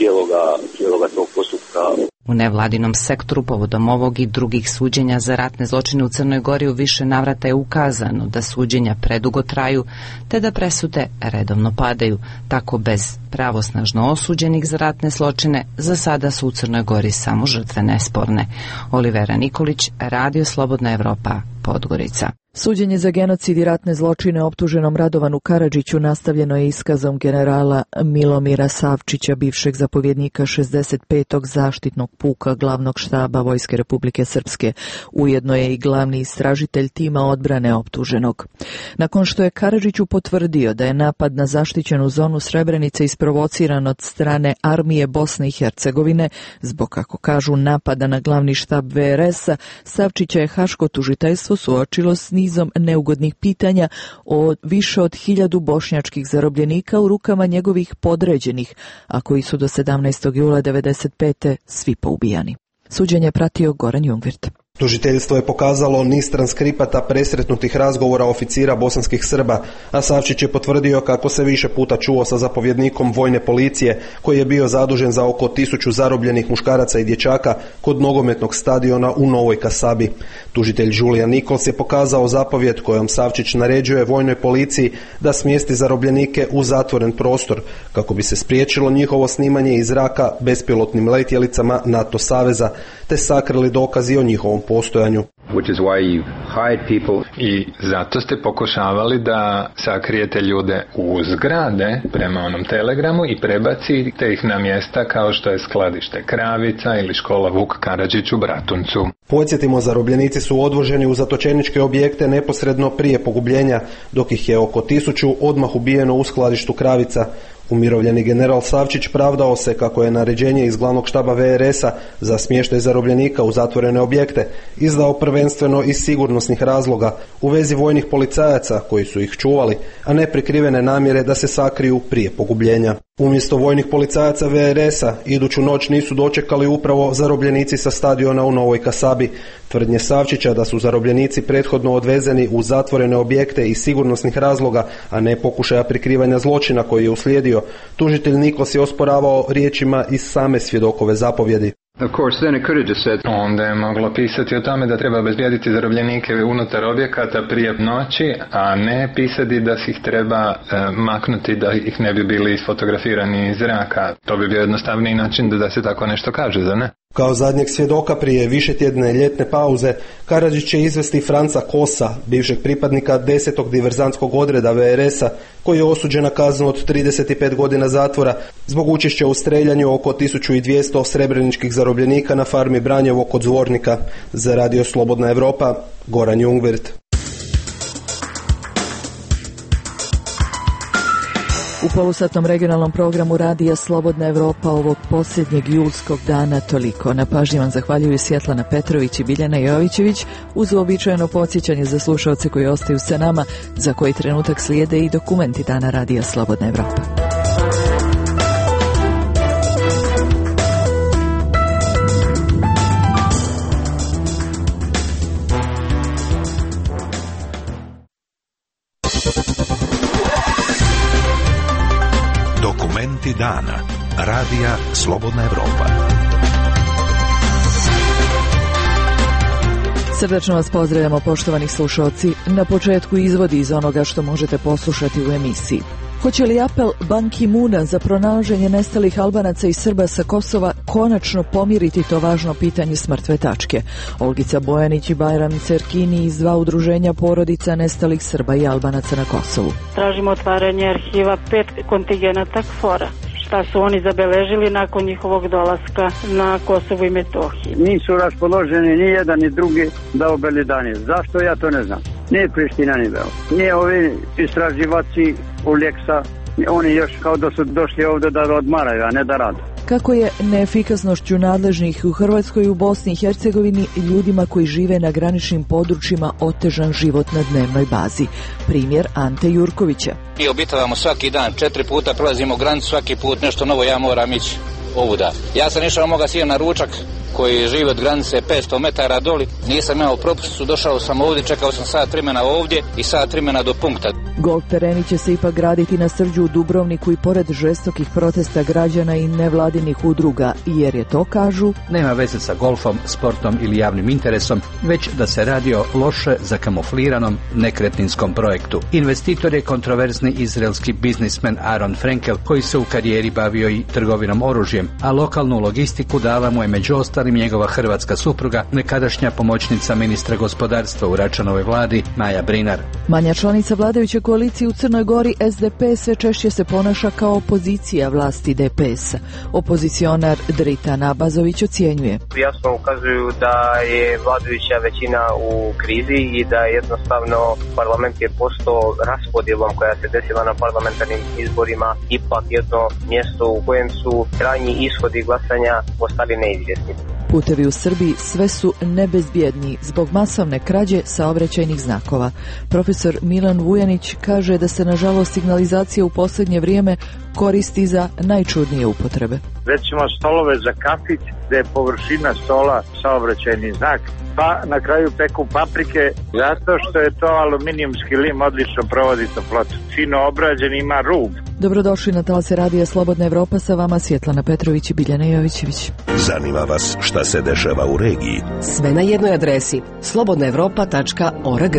cijeloga tog postupka. U nevladinom sektoru povodom ovog i drugih suđenja za ratne zločine u Crnoj Gori u više navrata je ukazano da suđenja predugo traju, te da presude redovno padaju. Tako bez pravosnažno osuđenih za ratne zločine za sada su u Crnoj Gori samo žrtve nesporne. Olivera Nikolić, Radio Slobodna Evropa, Podgorica. Suđenje za genocid i ratne zločine optuženom Radovanu Karadžiću nastavljeno je iskazom generala Milomira Savčića, bivšeg zapovjednika 65. zaštitnog puka glavnog štaba Vojske Republike Srpske. Ujedno je i glavni istražitelj tima odbrane optuženog. Nakon što je Karadžiću potvrdio da je napad na zaštićenu zonu Srebrenice isprovociran od strane armije Bosne i Hercegovine, zbog, kako kažu, napada na glavni štab VRS-a, Savčića je haško tužiteljstvo suočilo s nizom neugodnih pitanja o više od 1000 bošnjačkih zarobljenika u rukama njegovih podređenih, a koji su do 17. jula 1995. svi poubijani. Suđenje je pratio Goran Jungvirt. Tužiteljstvo je pokazalo niz transkripata presretnutih razgovora oficira bosanskih Srba, a Savčić je potvrdio kako se više puta čuo sa zapovjednikom vojne policije, koji je bio zadužen za oko 1000 zarobljenih muškaraca i dječaka kod nogometnog stadiona u Novoj Kasabi. Tužitelj Julian Nichols je pokazao zapovjed kojom Savčić naređuje vojnoj policiji da smjesti zarobljenike u zatvoren prostor, kako bi se spriječilo njihovo snimanje iz zraka bespilotnim letjelicama NATO saveza, te sakrili dokazi o njihovom postojanju. I zato ste pokušavali da sakrijete ljude u zgrade prema onom telegramu i prebacite ih na mjesta kao što je skladište Kravica ili škola Vuk Karadžić u Bratuncu. Podsjetimo, zarobljenici su odvoženi u zatočeničke objekte neposredno prije pogubljenja, dok ih je oko 1000 odmah ubijeno u skladištu Kravica. Umirovljeni general Savčić pravdao se kako je naređenje iz glavnog štaba VRS-a za smještaj zarobljenika u zatvorene objekte izdao prvenstveno iz sigurnosnih razloga u vezi vojnih policajaca koji su ih čuvali, a ne prikrivene namjere da se sakriju prije pogubljenja. Umjesto vojnih policajaca VRS-a iduću noć nisu dočekali upravo zarobljenici sa stadiona u Novoj Kasabi. Tvrdnje Savčića da su zarobljenici prethodno odvezeni u zatvorene objekte iz sigurnosnih razloga, a ne pokušaja prikrivanja zločina koji je uslijedio, tužitelj Nikos je osporavao riječima iz same svjedokove zapovjedi. Onda je moglo pisati o tome da treba obezbijediti zarobljenike unutar objekata prije noći, a ne pisati da se ih treba maknuti da ih ne bi bili isfotografirani iz zraka. To bi bio jednostavniji način da se tako nešto kaže, za ne? Kao zadnjeg svjedoka prije višetjedne ljetne pauze, Karadžić će izvesti Franca Kosa, bivšeg pripadnika 10. diverzantskog odreda VRS-a, koji je osuđen na kaznu od 35 godina zatvora zbog učešća u streljanju oko 1200 srebreničkih zarobljenika na farmi Branjevo kod Zvornika. Za Radio Slobodna Evropa, Goran Jungwirth. U polusatnom regionalnom programu Radija Slobodna Evropa ovog posljednjeg julskog dana toliko. Na pažnji vam zahvaljuju Svjetlana Petrović i Biljana Jovićević, uz uobičajeno podsjećanje za slušaoce koji ostaju sa nama, za koji trenutak slijede i dokumenti dana Radija Slobodna Evropa. Dokumenti dana. Radija Slobodna Evropa. Srdačno vas pozdravljamo, poštovani slušalci. Na početku izvodi iz onoga što možete poslušati u emisiji. Hoće li apel Ban Ki-moona za pronalaženje nestalih Albanaca i Srba sa Kosova konačno pomiriti to važno pitanje s mrtve tačke? Olgica Bojanić i Bajram Cerkini iz dva udruženja porodica nestalih Srba i Albanaca na Kosovu. Tražimo otvaranje arhiva 5 kontingenata KFOR-a. Šta su oni zabeležili nakon njihovog dolaska na Kosovu i Metohiji? Nisu raspoloženi ni jedan ni drugi da obelodane. Zašto, ja to ne znam. Nije Priština ni Beograd. Nije ovi istraživači u Leksa, oni još kao da su došli ovdje da odmaraju, a ne da rade. Kako je neefikasnošću nadležnih u Hrvatskoj i u Bosni i Hercegovini ljudima koji žive na graničnim područjima otežan život na dnevnoj bazi? Primjer Ante Jurkovića. Mi obitavamo svaki dan, 4 puta prolazimo granicu, svaki put nešto novo, ja moram ići ovuda. Ja sam išao moga sina na ručak koji živi od granice 500 metara doli, nisam imao propusnicu, došao sam ovdje, čekao sam sat vremena ovdje i sat vremena do punkta. Golf tereni će se ipak graditi na Srđu u Dubrovniku i pored žestokih protesta građana i nevladinih udruga, jer je to, kažu, nema veze sa golfom, sportom ili javnim interesom, već da se radi o loše zakamufliranom nekretninskom projektu. Investitor je kontroverzni izraelski biznismen Aaron Frankel, koji se u karijeri bavio i trgovinom oružjem, a lokalnu logistiku dala mu je među ostalim njegova hrvatska supruga, nekadašnja pomoćnica ministra gospodarstva u Račanovoj vladi, Maja Brinar. Manja članica vladajuće koalicije u Crnoj Gori, SDP, sve češće se ponaša kao opozicija vlasti DPS-a. Opozicionar Dritan Abazović ocjenjuje. Jasno ukazuju da je vladajuća većina u krizi i da jednostavno parlament je postao raspodjelom koja se desila na parlamentarnim izborima ipak jedno mjesto u kojem su krajnji ishodi glasanja ostali neizvjesni. Putevi u Srbiji sve su nebezbjedniji zbog masovne krađe saobraćajnih znakova. Profesor Milan Vujanić kaže da se nažalost signalizacija u posljednje vrijeme koristi za najčudnije upotrebe. Recimo stolove za kafić, gdje je površina stola saobraćajni znak, pa na kraju peku paprike, zato što je to aluminijumski lim, odlično provodi toplotu. Fino obrađen, ima rub. Dobrodošli na talase Radija Slobodna Evropa, sa vama Svjetlana Petrović i Biljana Jovićević. Zanima vas šta se dešava u regiji? Sve na jednoj adresi slobodnaevropa.org.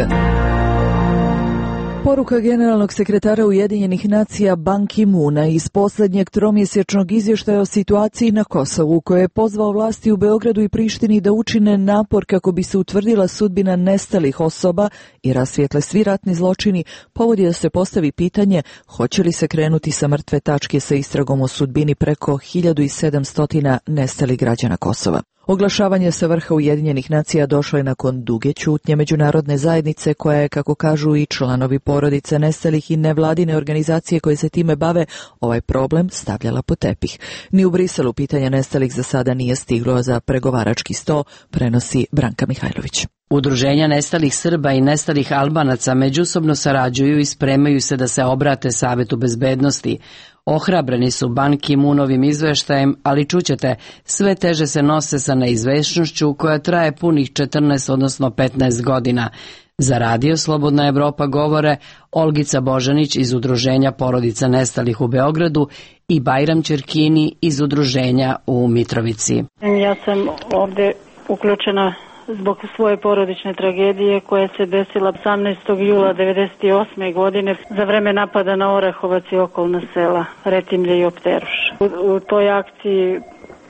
Poruka generalnog sekretara Ujedinjenih nacija Ban Ki-moona iz posljednjeg tromjesečnog izvještaja o situaciji na Kosovu, koje je pozvao vlasti u Beogradu i Prištini da učine napor kako bi se utvrdila sudbina nestalih osoba i rasvijetle svi ratni zločini, povodi da se postavi pitanje hoće li se krenuti sa mrtve tačke sa istragom o sudbini preko 1700 nestalih građana Kosova. Oglašavanje sa vrha Ujedinjenih nacija došlo je nakon duge ćutnje međunarodne zajednice koja je, kako kažu i članovi porodice nestalih i nevladine organizacije koje se time bave, ovaj problem stavljala pod tepih. Ni u Briselu pitanje nestalih za sada nije stiglo za pregovarački sto, prenosi Branka Mihajlović. Udruženja nestalih Srba i nestalih Albanaca međusobno sarađuju i spremaju se da se obrate Savetu bezbednosti. Ohrabreni su Ban Ki-moonovim izveštajem, ali čućete, sve teže se nose sa neizvesnošću koja traje punih 14, odnosno 15 godina. Za Radio Slobodna Evropa govore Olgica Božanić iz Udruženja porodica nestalih u Beogradu i Bajram Cerkini iz Udruženja u Mitrovici. Ja sam ovdje uključena zbog svoje porodične tragedije koja se desila 18. jula 1998. godine za vreme napada na Orahovac i okolna sela Retimlje i Opteruš. U toj akciji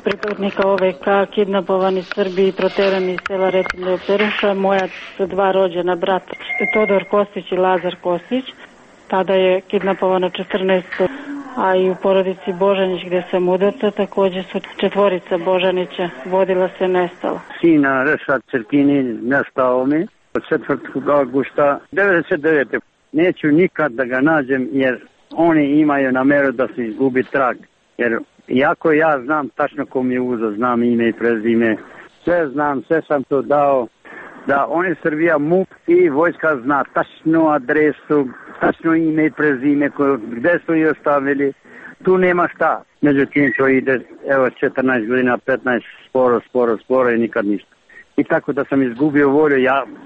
pripadnika OVK kidnapovani Srbi i proterani iz sela Retin do Peruša. Moja su dva rođena brata, Todor Kostić i Lazar Kostić. Tada je kidnapovano 14, a i u porodici Božanić gdje sam udata također su 4 Božanića, vodila se nestala. Sina Rešat Crkini nestao mi od 4. augusta 99. Neću nikad da ga nađem jer oni imaju nameru da se izgubi trag. Jer iako ja znam tačno ko mi je uzeo, znam ime i prezime, sve znam, sve sam to dao, da oni Srbija MUP i vojska zna tačnu adresu, tačno ime i prezime, gde su ih ostavili, tu nema šta. Međutim, to ide, evo, 14 godina, 15, sporo i nikad ništa. I tako da sam izgubio volju,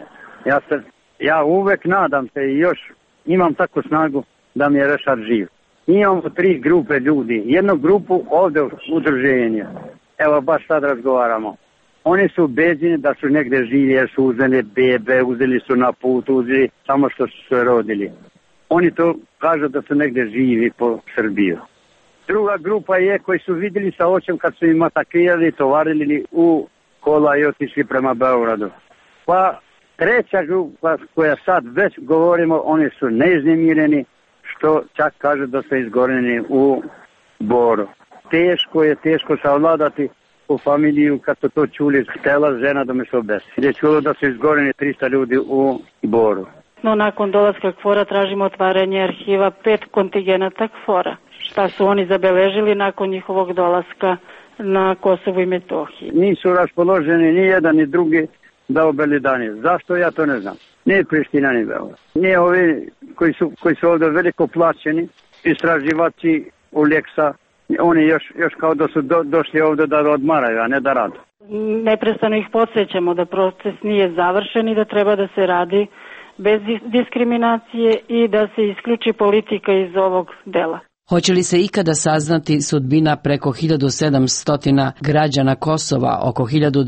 ja uvek nadam se i još imam takvu snagu da mi je Rešat živ. Imamo 3 grupe ljudi, jednu grupu ovdje udruženja, evo baš sad razgovaramo. Oni su ubeđeni da su negdje živi jer su uzeli bebe, uzeli su na put, uzeli samo što su se rodili. Oni to kažu da su negdje živi po Srbiju. Druga grupa je koji su vidjeli sa očem kad su im atakirali, tovarili u kola i otišli prema Beogradu. Pa treća grupa koja sad već govorimo, oni su neiznemireni, što čak kažu da su izgoreni u Boru. Teško savladati u familiju kad su to čuli, htjela žena da me se obesi. Je čulo da su izgoreni 300 ljudi u Boru. No, nakon dolaska KFOR-a tražimo otvaranje arhiva 5 kontingenata KFOR-a. Šta su oni zabeležili nakon njihovog dolaska na Kosovo i Metohiji? Nisu raspoloženi ni jedan ni drugi da obelidanje. Zašto? Ja to ne znam. Nije Priština ni Beograd. Nije ovi koji su ovdje veliko plaćeni, istraživači Uljeksa, oni još kao da su došli ovdje da odmaraju, a ne da rade. Neprestano ih podsjećamo da proces nije završen i da treba da se radi bez diskriminacije i da se isključi politika iz ovog dela. Hoće li se ikada saznati sudbina preko 1700 građana Kosova, oko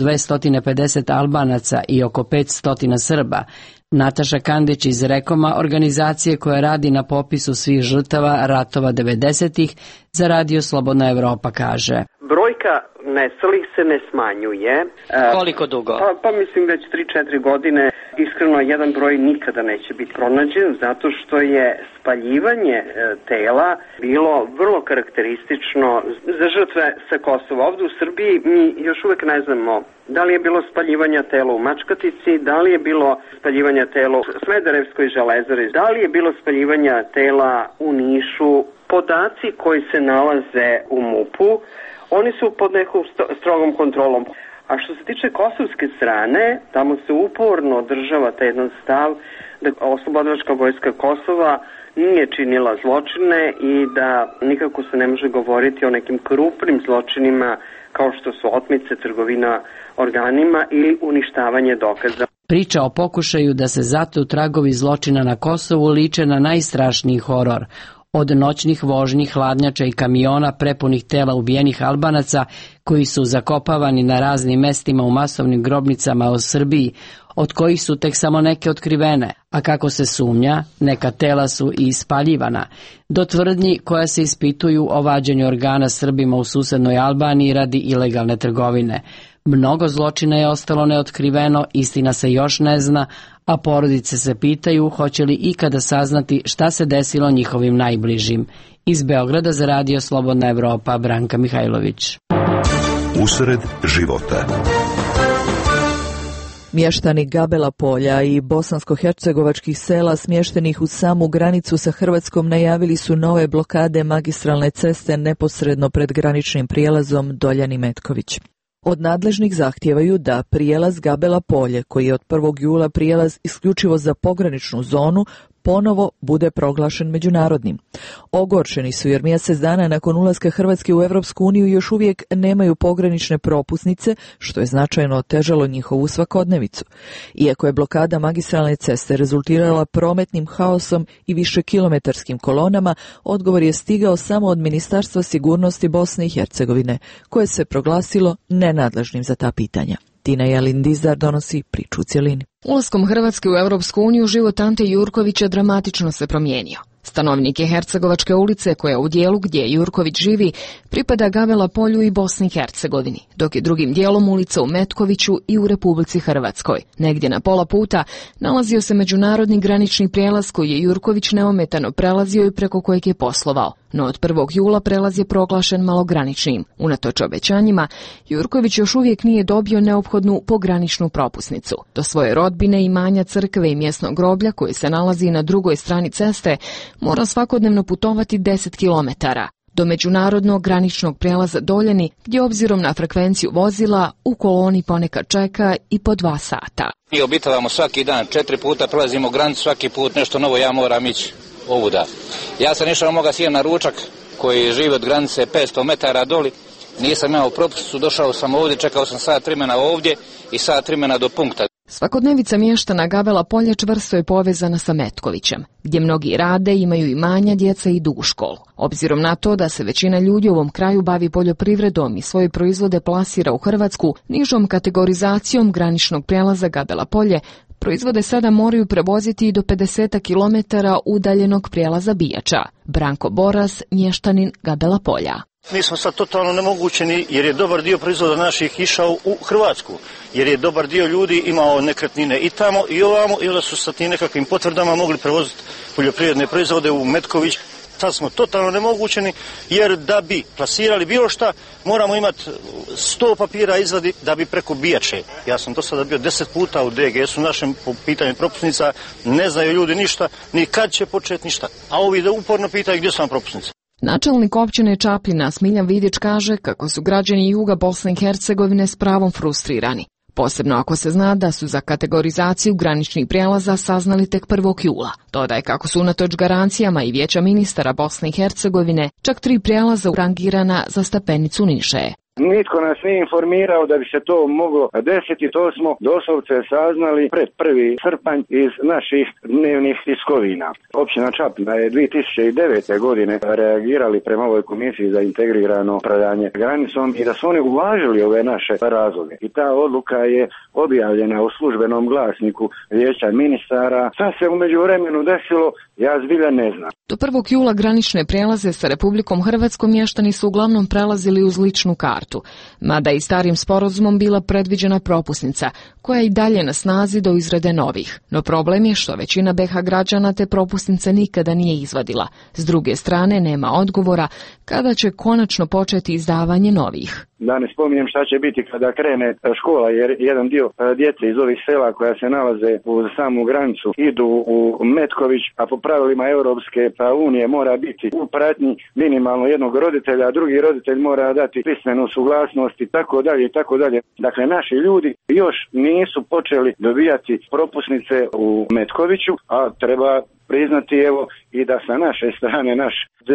1250 Albanaca i oko 500 Srba? Nataša Kandić iz Rekoma, organizacije koja radi na popisu svih žrtava ratova 90-ih, za Radio Slobodna Evropa kaže: Brojka nestalih se ne smanjuje. Koliko dugo? Pa mislim već 3-4 godine. Iskreno, jedan broj nikada neće biti pronađen zato što je spaljivanje tela bilo vrlo karakteristično za žrtve sa Kosova. Ovdje u Srbiji mi još uvek ne znamo da li je bilo spaljivanja tela u Mačkatici, da li je bilo spaljivanja tela u Smederevskoj železari, da li je bilo spaljivanja tela u Nišu. Podaci koji se nalaze u MUP-u, oni su pod nekom strogom kontrolom. A što se tiče kosovske strane, tamo se uporno održava taj jedan stav da Oslobodilačka vojska Kosova nije činila zločine i da nikako se ne može govoriti o nekim krupnim zločinima kao što su otmice, trgovina organima ili uništavanje dokaza. Priča o pokušaju da se zatru tragovi zločina na Kosovu liče na najstrašniji horor. Od noćnih vožnji, hladnjača i kamiona prepunih tela ubijenih Albanaca koji su zakopavani na raznim mestima u masovnim grobnicama u Srbiji, od kojih su tek samo neke otkrivene, a kako se sumnja, neka tela su i ispaljivana, do tvrdnji koja se ispituju o vađenju organa Srbima u susednoj Albaniji radi ilegalne trgovine. Mnogo zločina je ostalo neotkriveno, istina se još ne zna, a porodice se pitaju hoće li ikada saznati šta se desilo njihovim najbližim. Iz Beograda za Radio Slobodna Evropa, Branka Mihajlović. Usred života. Mještani Gabela polja i bosansko-hercegovačkih sela smještenih u samu granicu sa Hrvatskom najavili su nove blokade magistralne ceste neposredno pred graničnim prijelazom Doljani Metković. Od nadležnih zahtijevaju da prijelaz Gabela polje, koji je od 1. jula prijelaz isključivo za pograničnu zonu, ponovo bude proglašen međunarodnim. Ogorčeni su jer mjesec dana nakon ulaska Hrvatske u Europsku uniju još uvijek nemaju pogranične propusnice, što je značajno otežalo njihovu svakodnevicu. Iako je blokada magistralne ceste rezultirala prometnim haosom i višekilometarskim kolonama, odgovor je stigao samo od Ministarstva sigurnosti Bosne i Hercegovine, koje se proglasilo nenadležnim za ta pitanja. Tina Jelindizar donosi priču u cjelini. Ulaskom Hrvatske u Europsku uniju život Ante Jurkovića dramatično se promijenio. Stanovnike Hercegovačke ulice, koja u dijelu gdje Jurković živi, pripada Gavela polju i Bosni i Hercegovini, dok je drugim dijelom ulica u Metkoviću i u Republici Hrvatskoj. Negdje na pola puta nalazio se međunarodni granični prijelaz koji je Jurković neometano prelazio i preko kojeg je poslovao. No od 1. jula prelaz je proglašen malograničnim. Unatoč obećanjima, Jurković još uvijek nije dobio neophodnu pograničnu propusnicu. Do svoje rodbine, imanja, crkve i mjesnog groblja, koji se nalazi na drugoj strani ceste, mora svakodnevno putovati 10 kilometara. Do međunarodnog graničnog prijelaza Doljeni, gdje obzirom na frekvenciju vozila u koloni ponekad čeka i po 2 sata. Mi obitavamo svaki dan, 4 puta prelazimo granicu, svaki put nešto novo, ja moram ići ovuda. Ja sam išao moga sina na ručak koji živi od granice 500 metara doli, nisam imao propusnicu, došao sam ovdje, čekao sam sat vremena ovdje i sat vremena do punkta. Svakodnevica mještana Gavela polja čvrsto je povezana sa Metkovićem, gdje mnogi rade, imaju imanja, djeca i idu u školu. Obzirom na to da se većina ljudi u ovom kraju bavi poljoprivredom i svoje proizvode plasira u Hrvatsku, nižom kategorizacijom graničnog prijelaza Gavela polje, proizvode sada moraju prevoziti i do 50 km udaljenog prijelaza Bijača. Branko Boras, mještanin Gabela polja. Mi smo sad totalno nemogućeni jer je dobar dio proizvoda naših išao u Hrvatsku, jer je dobar dio ljudi imao nekretnine i tamo i ovamo i onda su sa tim nekakvim potvrdama mogli prevoziti poljoprivredne proizvode u Metković. Sad smo totalno nemogućeni jer da bi plasirali bilo šta moramo imati 100 papira izvadi da bi preko Bijače. Ja sam do sada bio 10 puta u DGS-u našem po pitanju propusnica, ne znaju ljudi ništa, ni kad će početi ništa. A ovi da uporno pitaju gdje su vam propusnice. Načelnik općine Čapljina Smiljan Vidić kaže kako su građani juga Bosne i Hercegovine s pravom frustrirani. Posebno ako se zna da su za kategorizaciju graničnih prijelaza saznali tek 1. jula. Dodaje kako su unatoč garancijama i vijeća ministara Bosne i Hercegovine čak 3 prijelaza urangirana za stepenicu niže. Nitko nas nije informirao da bi se to moglo desiti, to smo doslovce saznali pred 1. srpanj iz naših dnevnih tiskovina. Općina Čapljina je 2009. godine reagirali prema ovoj komisiji za integrirano upravljanje granicom i da su oni uvažili ove naše razloge. I ta odluka je objavljena u službenom glasniku vijeća ministara. Šta se u međuvremenu desilo, ja zbilja ne znam. Do 1. jula granične prijelaze sa Republikom Hrvatskom mještani su uglavnom prelazili uz ličnu kartu, mada i starim sporazumom bila predviđena propusnica, koja je i dalje na snazi do izrade novih. No problem je što većina BiH građana te propusnice nikada nije izvadila. S druge strane, nema odgovora kada će konačno početi izdavanje novih. Da ne spominjem šta će biti kada krene škola, jer jedan dio djece iz ovih sela koja se nalaze uz samu granicu idu u Metković, a po pravilima Europske unije mora biti u pratnji minimalno jednog roditelja, a drugi roditelj mora dati pismenu suglasnost i tako dalje i tako dalje. Dakle, naši ljudi još nisu počeli dobijati propusnice u Metkoviću, a treba priznati evo i da sa naše strane naš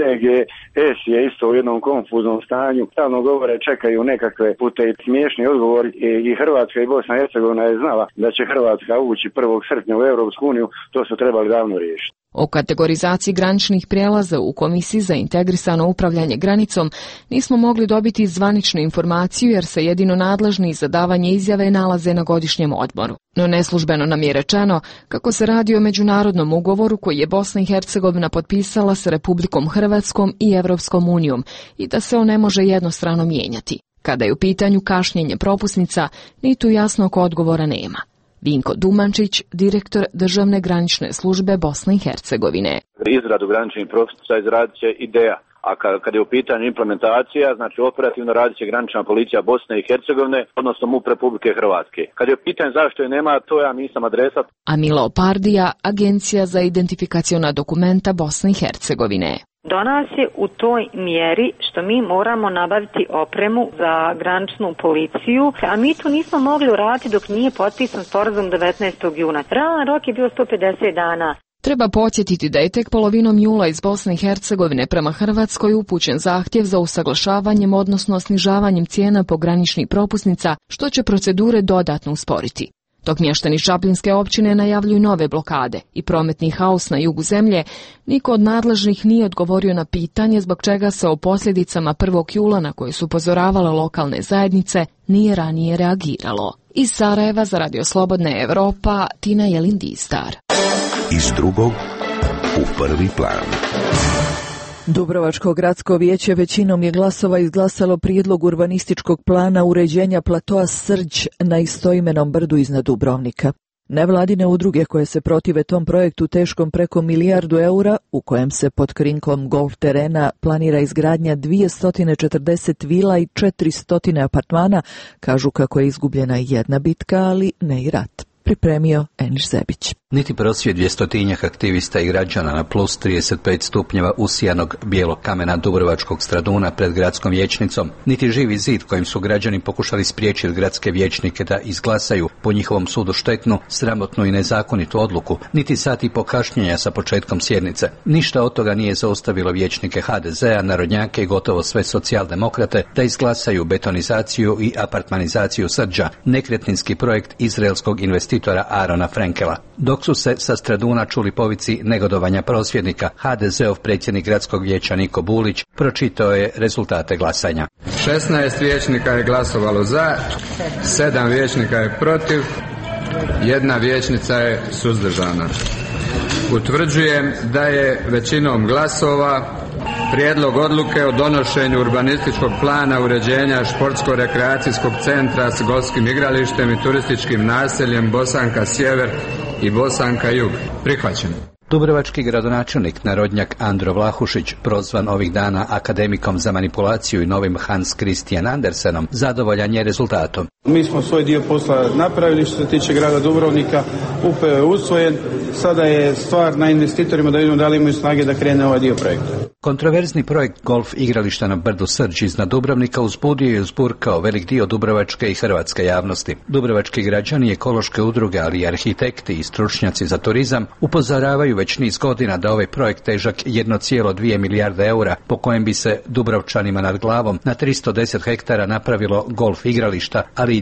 DGS je isto u jednom konfuznom stanju. Stalno govore, čekaju nekakve pute i smiješni odgovori i Hrvatska i Bosna i Hercegovina je znala da će Hrvatska ući 1. srpnja u Europsku uniju, to su trebali davno riješiti. O kategorizaciji graničnih prijelaza u Komisiji za integrisano upravljanje granicom nismo mogli dobiti zvaničnu informaciju jer se jedino nadležni za davanje izjave nalaze na godišnjem odmoru. No neslužbeno nam je rečeno kako se radi o međunarodnom ugovoru koji je Bosna i Hercegovina potpisala sa Republikom Hrvatskom i Europskom unijom i da se on ne može jednostrano mijenjati. Kada je u pitanju kašnjenje propusnica, ni tu jasnog odgovora nema. Vinko Dumančić, direktor Državne granične službe Bosne i Hercegovine. Izradu graničnih propusnica izradit će IDEA, a kad je u pitanju implementacija, znači operativno radit će granična policija Bosne i Hercegovine, odnosno MUP Republike Hrvatske. Kad je u pitanju zašto je nema, to ja nisam adresat. A Mila Opardija, Agencija za identifikaciona dokumenta Bosne i Hercegovine. Do nas je u toj mjeri što mi moramo nabaviti opremu za graničnu policiju, a mi tu nismo mogli uraditi dok nije potpisan sporazum 19. juna. Realan rok je bio 150 dana. Treba podsjetiti da je tek polovinom jula iz Bosne i Hercegovine prema Hrvatskoj upućen zahtjev za usaglašavanjem, odnosno snižavanjem cijena pograničnih propusnica, što će procedure dodatno usporiti. Dok mještani Čapljinske općine najavljuju nove blokade i prometni haos na jugu zemlje, niko od nadležnih nije odgovorio na pitanje zbog čega se o posljedicama 1. jula na koje su upozoravale lokalne zajednice nije ranije reagiralo. Iz Sarajeva za Radio Slobodna Evropa, Tina Jelin Distar. Iz drugog u prvi plan. Dubrovačko gradsko vijeće većinom je glasova izglasalo prijedlog urbanističkog plana uređenja platoa Srđ na istoimenom brdu iznad Dubrovnika. Nevladine udruge koje se protive tom projektu teškom preko milijardu eura, u kojem se pod krinkom golf terena planira izgradnja 240 vila i 400 apartmana, kažu kako je izgubljena jedna bitka, ali ne i rat. Pripremio Eniš Zebić. Niti prosvjed 200 aktivista i građana na plus 35 stupnjeva usijanog bijelog kamena Dubrovačkog Straduna pred gradskom vijećnicom, niti živi zid kojim su građani pokušali spriječiti gradske vijećnike da izglasaju po njihovom sudu štetnu, sramotnu i nezakonitu odluku, niti sati pokašnjenja sa početkom sjednice. Ništa od toga nije zaustavilo vijećnike HDZ-a, narodnjake i gotovo sve socijaldemokrate da izglasaju betonizaciju i apartmanizaciju Srđa, nekretninski projekt izraelskog investitora Arona Frenkela. Dok su se sa Straduna čuli povici negodovanja prosvjednika, HDZ-ov predsjednik gradskog vijeća Niko Bulić pročitao je rezultate glasanja. 16 vijećnika je glasovalo za, 7 vijećnika je protiv, 1 vijećnica je suzdržana. Utvrđujem da je većinom glasova prijedlog odluke o donošenju urbanističkog plana uređenja športsko-rekreacijskog centra s golfskim igralištem i turističkim naseljem Bosanka Sjever i Bosanka Jug prihvaćen. Dubrovački gradonačelnik narodnjak Andro Vlahušić, prozvan ovih dana akademikom za manipulaciju i novim Hans Christian Andersenom, zadovoljan je rezultatom. Mi smo svoj dio posla napravili što se tiče grada Dubrovnika, UPO je usvojen, sada je stvar na investitorima da vidimo da li imaju snage da krene ovaj dio projekta. Kontroverzni projekt golf igrališta na brdu Srđ iznad Dubrovnika uzbudio i uzburkao velik dio dubrovačke i hrvatske javnosti. Dubrovački građani, ekološke udruge, ali i arhitekti i stručnjaci za turizam upozoravaju već niz godina da ovaj projekt težak 1,2 milijarde eura, po kojem bi se Dubrovčanima nad glavom na 310 hektara napravilo golf igrališta, ali i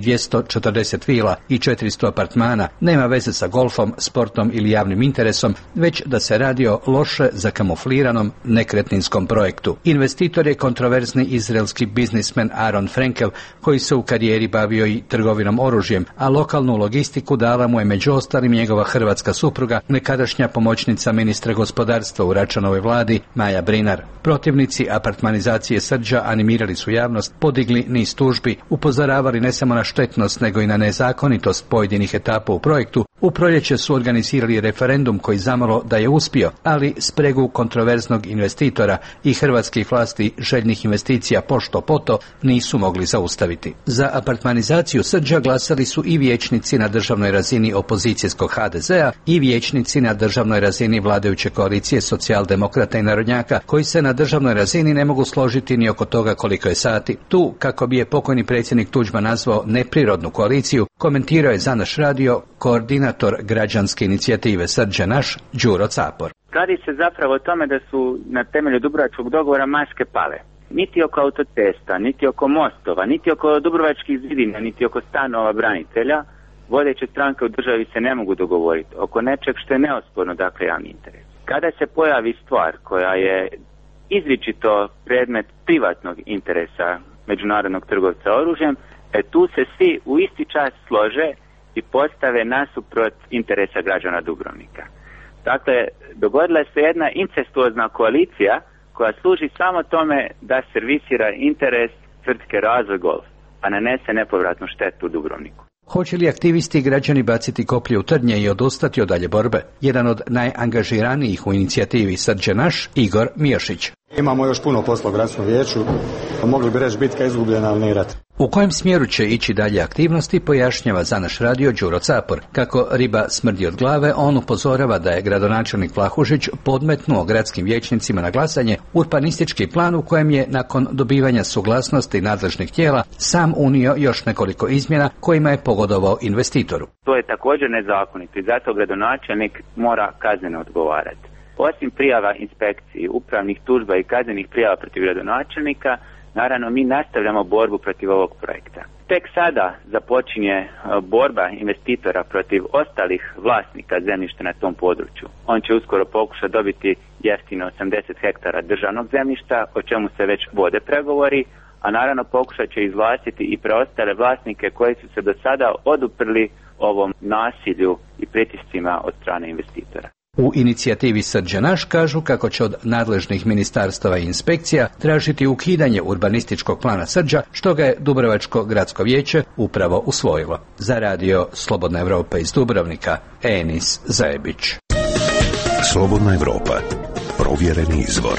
240 vila i 400 apartmana, nema veze sa golfom, sportom ili javnim interesom, već da se radi o loše zakamufliranom nekretninskom projektu. Investitor je kontroverzni izraelski biznismen Aron Frenkel, koji se u karijeri bavio i trgovinom oružjem, a lokalnu logistiku dala mu je među ostalim njegova hrvatska supruga, nekadašnja pomoćnica ministra gospodarstva u Račanovoj vladi Maja Brinar. Protivnici apartmanizacije Srđa animirali su javnost, podigli niz tužbi, upozoravali ne samo na štetnost nego i na nezakonitost pojedinih etapa u projektu. U proljeće su organizirali referendum koji zamalo da je uspio, ali spregu kontroverznog investitora i hrvatskih vlasti željnih investicija pošto poto nisu mogli zaustaviti. Za apartmanizaciju Srđa glasali su i vijećnici na državnoj razini opozicijskog HDZ-a i vijećnici na državnoj razini vladajuće koalicije socijaldemokrata i narodnjaka, koji se na državnoj razini ne mogu složiti ni oko toga koliko je sati. Tu, kako bi je pokojni predsjednik Tuđman nazvao neprirodnu koaliciju, komentirao je za naš radio koordinator građanske inicijative Srđa naš, Đuro Capor. Radi se zapravo o tome da su na temelju Dubrovačkog dogovora maske pale. Niti oko autocesta, niti oko mostova, niti oko dubrovačkih zidina, niti oko stanova branitelja, vodeće stranke u državi se ne mogu dogovoriti oko nečeg što je neosporno, dakle, javni interes. Kada se pojavi stvar koja je izričito predmet privatnog interesa međunarodnog trgovca oružjem, tu se svi u isti čas slože i postave nasuprot interesa građana Dubrovnika. Dakle, dogodila se jedna incestuozna koalicija koja služi samo tome da servisira interes tvrtke Razvoj Golf, a nanese nepovratnu štetu Dubrovniku. Hoće li aktivisti i građani baciti koplje u trnje i odustati od dalje borbe? Jedan od najangažiranijih u inicijativi Srđa naš, Igor Mijošić. Imamo još puno posla u gradskom vijeću, mogli bi reći bitka izgubljena, ali ne rat. U kojem smjeru će ići dalje aktivnosti pojašnjava za naš radio Đuro Capor. Kako riba smrdi od glave, on upozorava da je gradonačelnik Vlahušić podmetnuo gradskim vijećnicima na glasanje urbanistički plan u kojem je nakon dobivanja suglasnosti nadležnih tijela sam unio još nekoliko izmjena kojima je pogodovao investitoru. To je također nezakonito i zato gradonačelnik mora kazneno odgovarati. Osim prijava inspekciji, upravnih tužba i kaznenih prijava protiv gradonačelnika, naravno mi nastavljamo borbu protiv ovog projekta. Tek sada započinje borba investitora protiv ostalih vlasnika zemljišta na tom području. On će uskoro pokušati dobiti jeftino 80 hektara državnog zemljišta, o čemu se već vode pregovori, a naravno pokušat će izvlastiti i preostale vlasnike koji su se do sada oduprli ovom nasilju i pritiscima od strane investitora. U inicijativi Srđa naš kažu kako će od nadležnih ministarstava i inspekcija tražiti ukidanje urbanističkog plana Srđa, što ga je Dubrovačko gradsko vijeće upravo usvojilo. Za radio Slobodna Evropa iz Dubrovnika, Enis Zajebić. Slobodna Evropa. Provjereni izvor.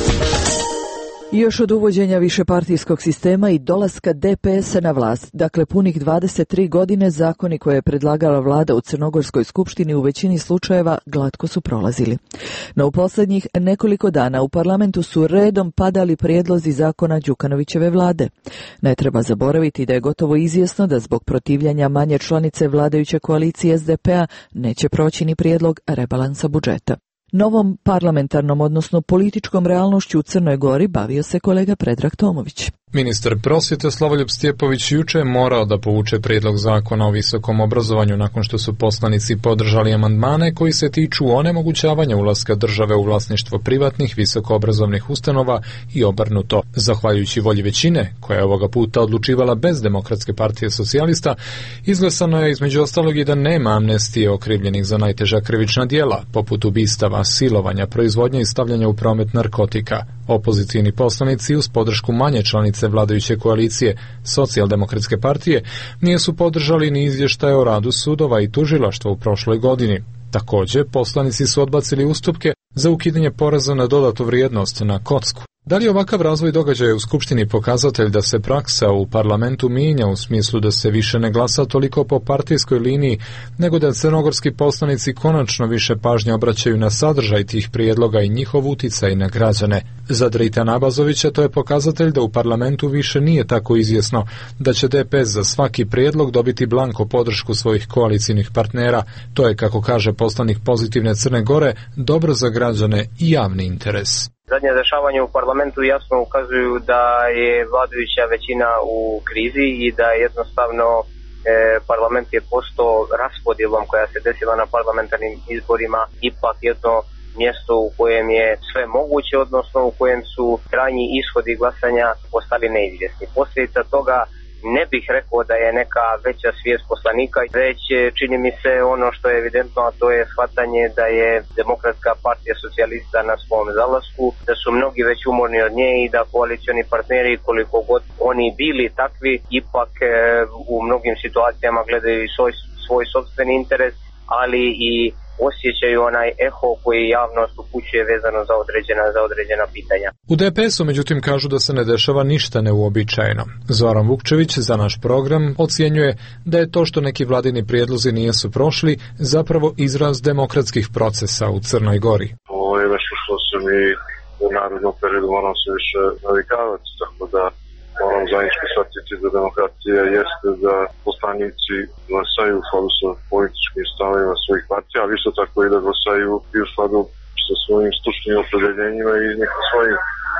Još od uvođenja višepartijskog sistema i dolaska DPS-a na vlast, dakle punih 23 godine, zakoni koje je predlagala vlada u Crnogorskoj skupštini u većini slučajeva glatko su prolazili. No u posljednjih nekoliko dana u parlamentu su redom padali prijedlozi zakona Đukanovićeve vlade. Ne treba zaboraviti da je gotovo izvjesno da zbog protivljenja manje članice vladajuće koalicije SDP-a neće proći ni prijedlog rebalansa budžeta. Novom parlamentarnom, odnosno političkom realnošću u Crnoj Gori bavio se kolega Predrag Tomović. Ministar prosvjete Slavoljub Stjepović juče je morao da povuče prijedlog zakona o visokom obrazovanju nakon što su poslanici podržali amandmane koji se tiču onemogućavanja ulaska države u vlasništvo privatnih visokoobrazovnih ustanova i obrnuto. Zahvaljujući volji većine, koja je ovoga puta odlučivala bez Demokratske partije socijalista, izglasano je između ostalog i da nema amnestije okrivljenih za najteža krivična djela, poput ubistava, silovanja, proizvodnje i stavljanja u promet narkotika. Opozicijni poslanici uz podršku manje članice vladajuće koalicije Socijaldemokratske partije nisu podržali ni izvještaje o radu sudova i tužilaštva u prošloj godini. Također, poslanici su odbacili ustupke za ukidanje poreza na dodatu vrijednost na kocku. Da li ovakav razvoj događaja u Skupštini pokazatelj da se praksa u parlamentu mijenja u smislu da se više ne glasa toliko po partijskoj liniji, nego da crnogorski poslanici konačno više pažnje obraćaju na sadržaj tih prijedloga i njihov uticaj na građane? Za Drita Nabazovića to je pokazatelj da u parlamentu više nije tako izvjesno da će DPS za svaki prijedlog dobiti blanko podršku svojih koalicijnih partnera. To je, kako kaže poslanik Pozitivne Crne Gore, dobro za građane i javni interes. Zadnje dešavanje u parlamentu jasno ukazuju da je vladajuća većina u krizi i da jednostavno parlament je postao raspodjelom koja se desila na parlamentarnim izborima ipak jedno mjesto u kojem je sve moguće, odnosno u kojem su krajnji ishodi glasanja postali neizvjesni. Posljedica toga ne bih rekao da je neka veća svijest poslanika, već čini mi se ono što je evidentno, a to je shvatanje da je Demokratska partija socijalista na svom zalasku, da su mnogi već umorni od nje i da koalicioni partneri, koliko god oni bili takvi, ipak u mnogim situacijama gledaju svoj sopstveni interes, ali i osjećaju onaj eho koji javnost upućuje vezano za određena pitanja. U DPS-u međutim kažu da se ne dešava ništa neuobičajeno. Zoran Vukčević za naš program ocjenjuje da je to što neki vladini prijedlozi nisu prošli zapravo izraz demokratskih procesa u Crnoj Gori. Ovo je nešto što se mi u narednom periodu moramo se više navikavati, tako da moram zajednički shvatiti da demokratija jeste da poslanici glasaju u skladu sa političkim stavovima svojih partija, ali isto tako i da glasaju i u skladu sa svojim stručnim opredjeljenjima i nekim svojim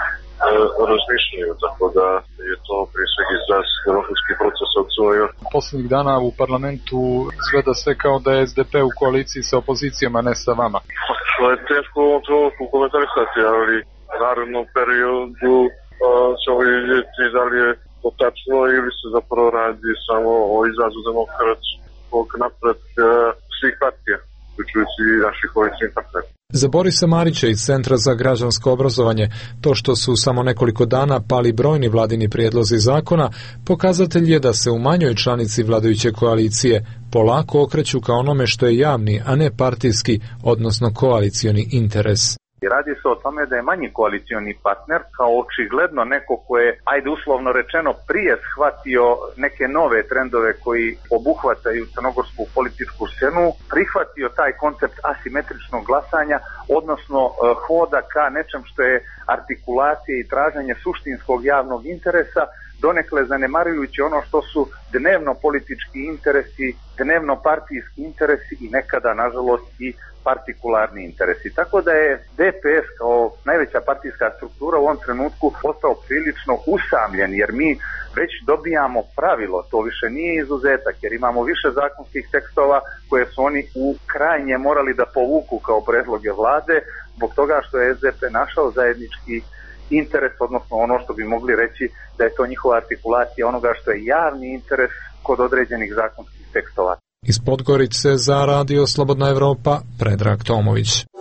razmišljanju, tako da je to prije svega izraz demokratskih procesa od svojega. Posljednjih dana u parlamentu izgleda sve kao da je SDP u koaliciji sa opozicijom, a ne sa vama. To je teško u ovom trenutku komentarisati, ali u narednom periodu ćemo vidjeti da li je to tačno ili se zapravo radi samo o izrazu demokratskog napretka svih partija, uključujući i naših koalicijnih partnera. Za Borisa Marića iz Centra za građansko obrazovanje, to što su samo nekoliko dana pali brojni vladini prijedlozi zakona, pokazatelj je da se u manjoj članici vladajuće koalicije polako okreću ka onome što je javni, a ne partijski, odnosno koalicioni interes. Radi se o tome da je manji koalicioni partner kao očigledno neko ko je, ajde uslovno rečeno, prije shvatio neke nove trendove koji obuhvataju crnogorsku političku scenu, prihvatio taj koncept asimetričnog glasanja, odnosno hoda ka nečem što je artikulacija i traženje suštinskog javnog interesa, donekle zanemarujući ono što su dnevno politički interesi, dnevno partijski interesi i nekada, nažalost, i partikularni interesi. Tako da je DPS kao najveća partijska struktura u ovom trenutku postao prilično usamljen, jer mi već dobijamo pravilo, to više nije izuzetak, jer imamo više zakonskih tekstova koje su oni u krajnje morali da povuku kao predloge vlade, zbog toga što je SDP našao zajednički interes, odnosno ono što bi mogli reći da je to njihova artikulacija onoga što je javni interes kod određenih zakonskih tekstova. Iz Podgorice za radio Slobodna Evropa, Predrag Tomović.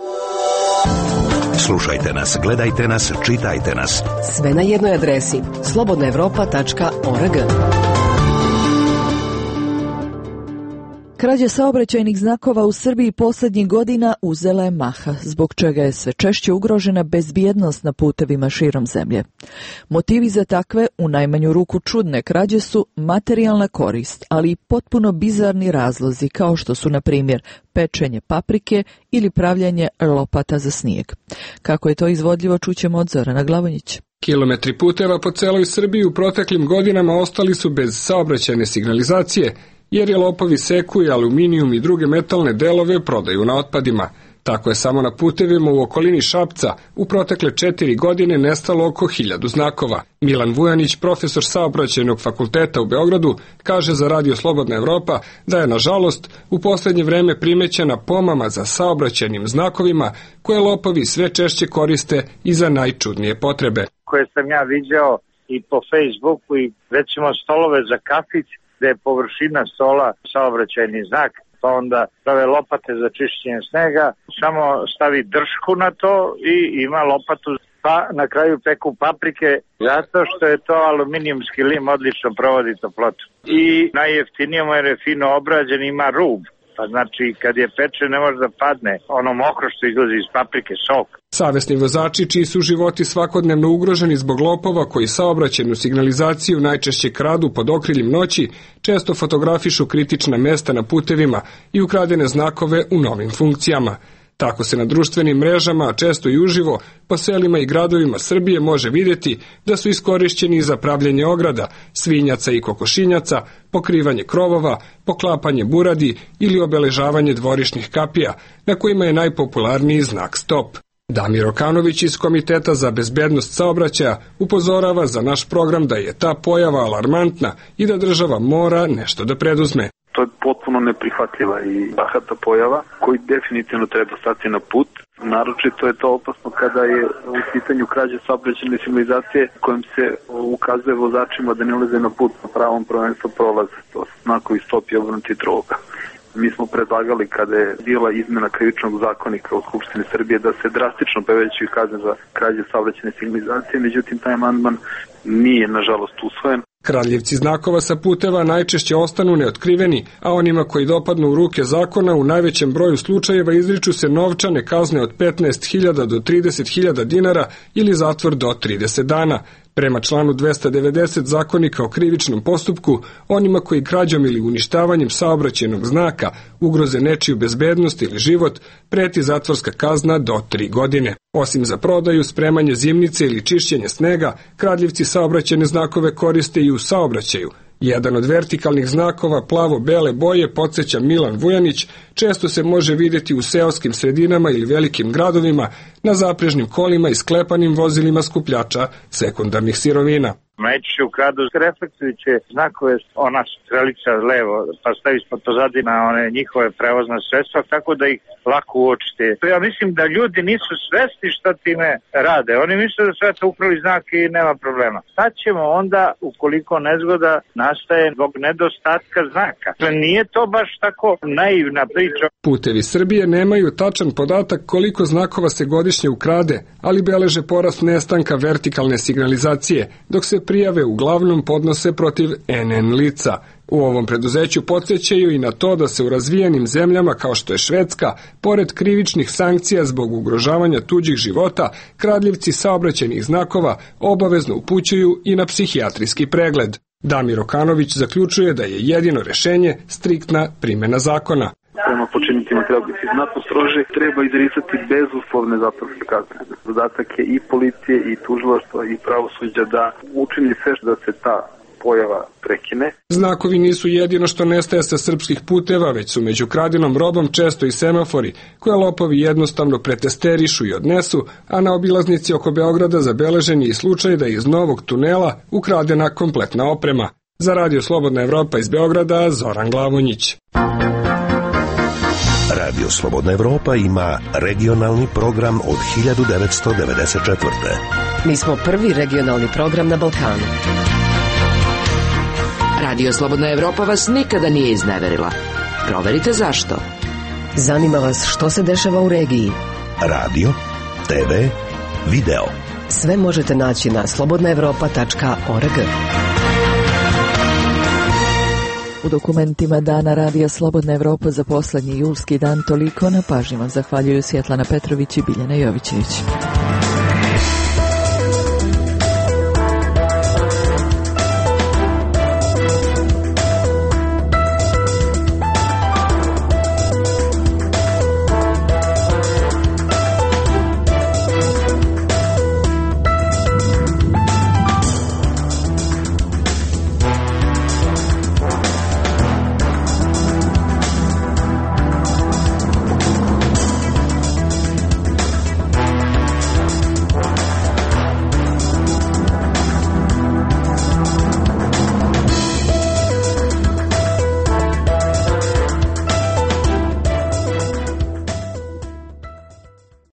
Slušajte nas, gledajte nas, čitajte nas. Sve na jednoj adresi slobodnaevropa.org. Krađa saobraćajnih znakova u Srbiji posljednjih godina uzela je maha, zbog čega je sve češće ugrožena bezbjednost na putevima širom zemlje. Motivi za takve, u najmanju ruku čudne krađe su materijalna korist, ali i potpuno bizarni razlozi, kao što su, na primjer, pečenje paprike ili pravljanje lopata za snijeg. Kako je to izvodljivo, čućemo od Zorana Glavonjića. Kilometri puteva po celoj Srbiji u proteklim godinama ostali su bez saobraćajne signalizacije, jer je lopovi seku i aluminijum i druge metalne delove prodaju na otpadima. Tako je samo na putevima u okolini Šapca u protekle 4 godine nestalo oko 1000 znakova. Milan Vujanić, profesor saobraćajnog fakulteta u Beogradu, kaže za Radio Slobodna Evropa da je, nažalost, u posljednje vreme primećena pomama za saobraćajnim znakovima koje lopovi sve češće koriste i za najčudnije potrebe. Koje sam ja viđao i po Facebooku i recimo stolove za kafić, da je površina stola saobraćajni znak, pa onda prave lopate za čišćenje snega, samo stavi držku na to i ima lopatu, pa na kraju peku paprike, zato što je to aluminijumski lim, odlično provodi toplotu. I najjeftinije mu jer je fino obrađen, ima rub. Pa znači, kad je peče, ne može da padne ono mokro što izlazi iz paprike, sok. Savesni vozači, čiji su životi svakodnevno ugroženi zbog lopova koji saobraćajnu signalizaciju najčešće kradu pod okriljem noći, često fotografišu kritična mesta na putevima i ukradene znakove u novim funkcijama. Tako se na društvenim mrežama, a često i uživo, po selima i gradovima Srbije može vidjeti da su iskorišćeni za pravljenje ograda, svinjaca i kokošinjaca, pokrivanje krovova, poklapanje buradi ili obeležavanje dvorišnih kapija, na kojima je najpopularniji znak stop. Damir Okanović iz Komiteta za bezbednost saobraćaja upozorava za naš program da je ta pojava alarmantna i da država mora nešto da preduzme. To je potpuno neprihvatljiva i bahata pojava koji definitivno treba stati na put. Naročito je to opasno kada je u pitanju krađe saobraćajne signalizacije kojim se ukazuje vozačima da ne ulaze na put na pravom prvenstvu prolaze. To su znakovi stop i obrnuti droga. Mi smo predlagali kada je bila izmena krivičnog zakonika u Skupštini Srbije da se drastično povećaju kazne za krađe saobraćajne signalizacije, međutim taj amandman nije nažalost usvojen. Kradljivci znakova sa puteva najčešće ostanu neotkriveni, a onima koji dopadnu u ruke zakona u najvećem broju slučajeva izriču se novčane kazne od 15.000 do 30.000 dinara ili zatvor do 30 dana. Prema članu 290 Zakonika o krivičnom postupku, onima koji krađom ili uništavanjem saobraćajnog znaka ugroze nečiju bezbednost ili život, preti zatvorska kazna do 3 godine. Osim za prodaju, spremanje zimnice ili čišćenje snega, kradljivci saobraćajne znakove koriste i u saobraćaju. Jedan od vertikalnih znakova plavo-bele boje, podsjeća Milan Vujanić, često se može vidjeti u seoskim sredinama ili velikim gradovima na zaprežnim kolima i sklepanim vozilima skupljača sekundarnih sirovina. Najčešće ukradu reflektujuće znakove, ona strelica levo, pa stavi ispod pozadina one njihove prevozna sredstva, tako da ih lako uočite. Ja mislim da ljudi nisu svesni šta time rade. Oni misle da sve to ukrali znak i nema problema. Sad ćemo onda, ukoliko nezgoda nastaje zbog nedostatka znaka. Nije to baš tako naivna priča. Putevi Srbije nemaju tačan podatak koliko znakova se godišnje ukrade, ali beleže porast nestanka vertikalne signalizacije, dok se prijave uglavnom podnose protiv NN lica. U ovom preduzeću podsjećaju i na to da se u razvijenim zemljama kao što je Švedska, pored krivičnih sankcija zbog ugrožavanja tuđih života, kradljivci saobraćajnih znakova obavezno upućuju i na psihijatrijski pregled. Damir Okanović zaključuje da je jedino rješenje striktna primjena zakona. Prema počiniteljima treba biti znatno strože, treba izricati bezuslovne zatvorske kazne. Zadatak je i policije, i tužilaštva, i pravosuđa da učini sve da se ta pojava prekine. Znakovi nisu jedino što nestaje sa srpskih puteva, već su među kradenom robom često i semafori, koje lopovi jednostavno pretesterišu i odnesu, a na obilaznici oko Beograda zabeležen je i slučaj da je iz novog tunela ukradena kompletna oprema. Za Radio Slobodna Evropa iz Beograda, Zoran Glavonjić. Radio Slobodna Evropa ima regionalni program od 1994. Mi smo prvi regionalni program na Balkanu. Radio Slobodna Evropa vas nikada nije izneverila. Proverite zašto. Zanima vas što se dešava u regiji. radio, TV, video. Sve možete naći na slobodnaevropa.org. U dokumentima Dana Radija Slobodna Evropa za poslednji julski dan toliko. Na pažnji vam zahvaljuju Svjetlana Petrović i Biljana Jovićević.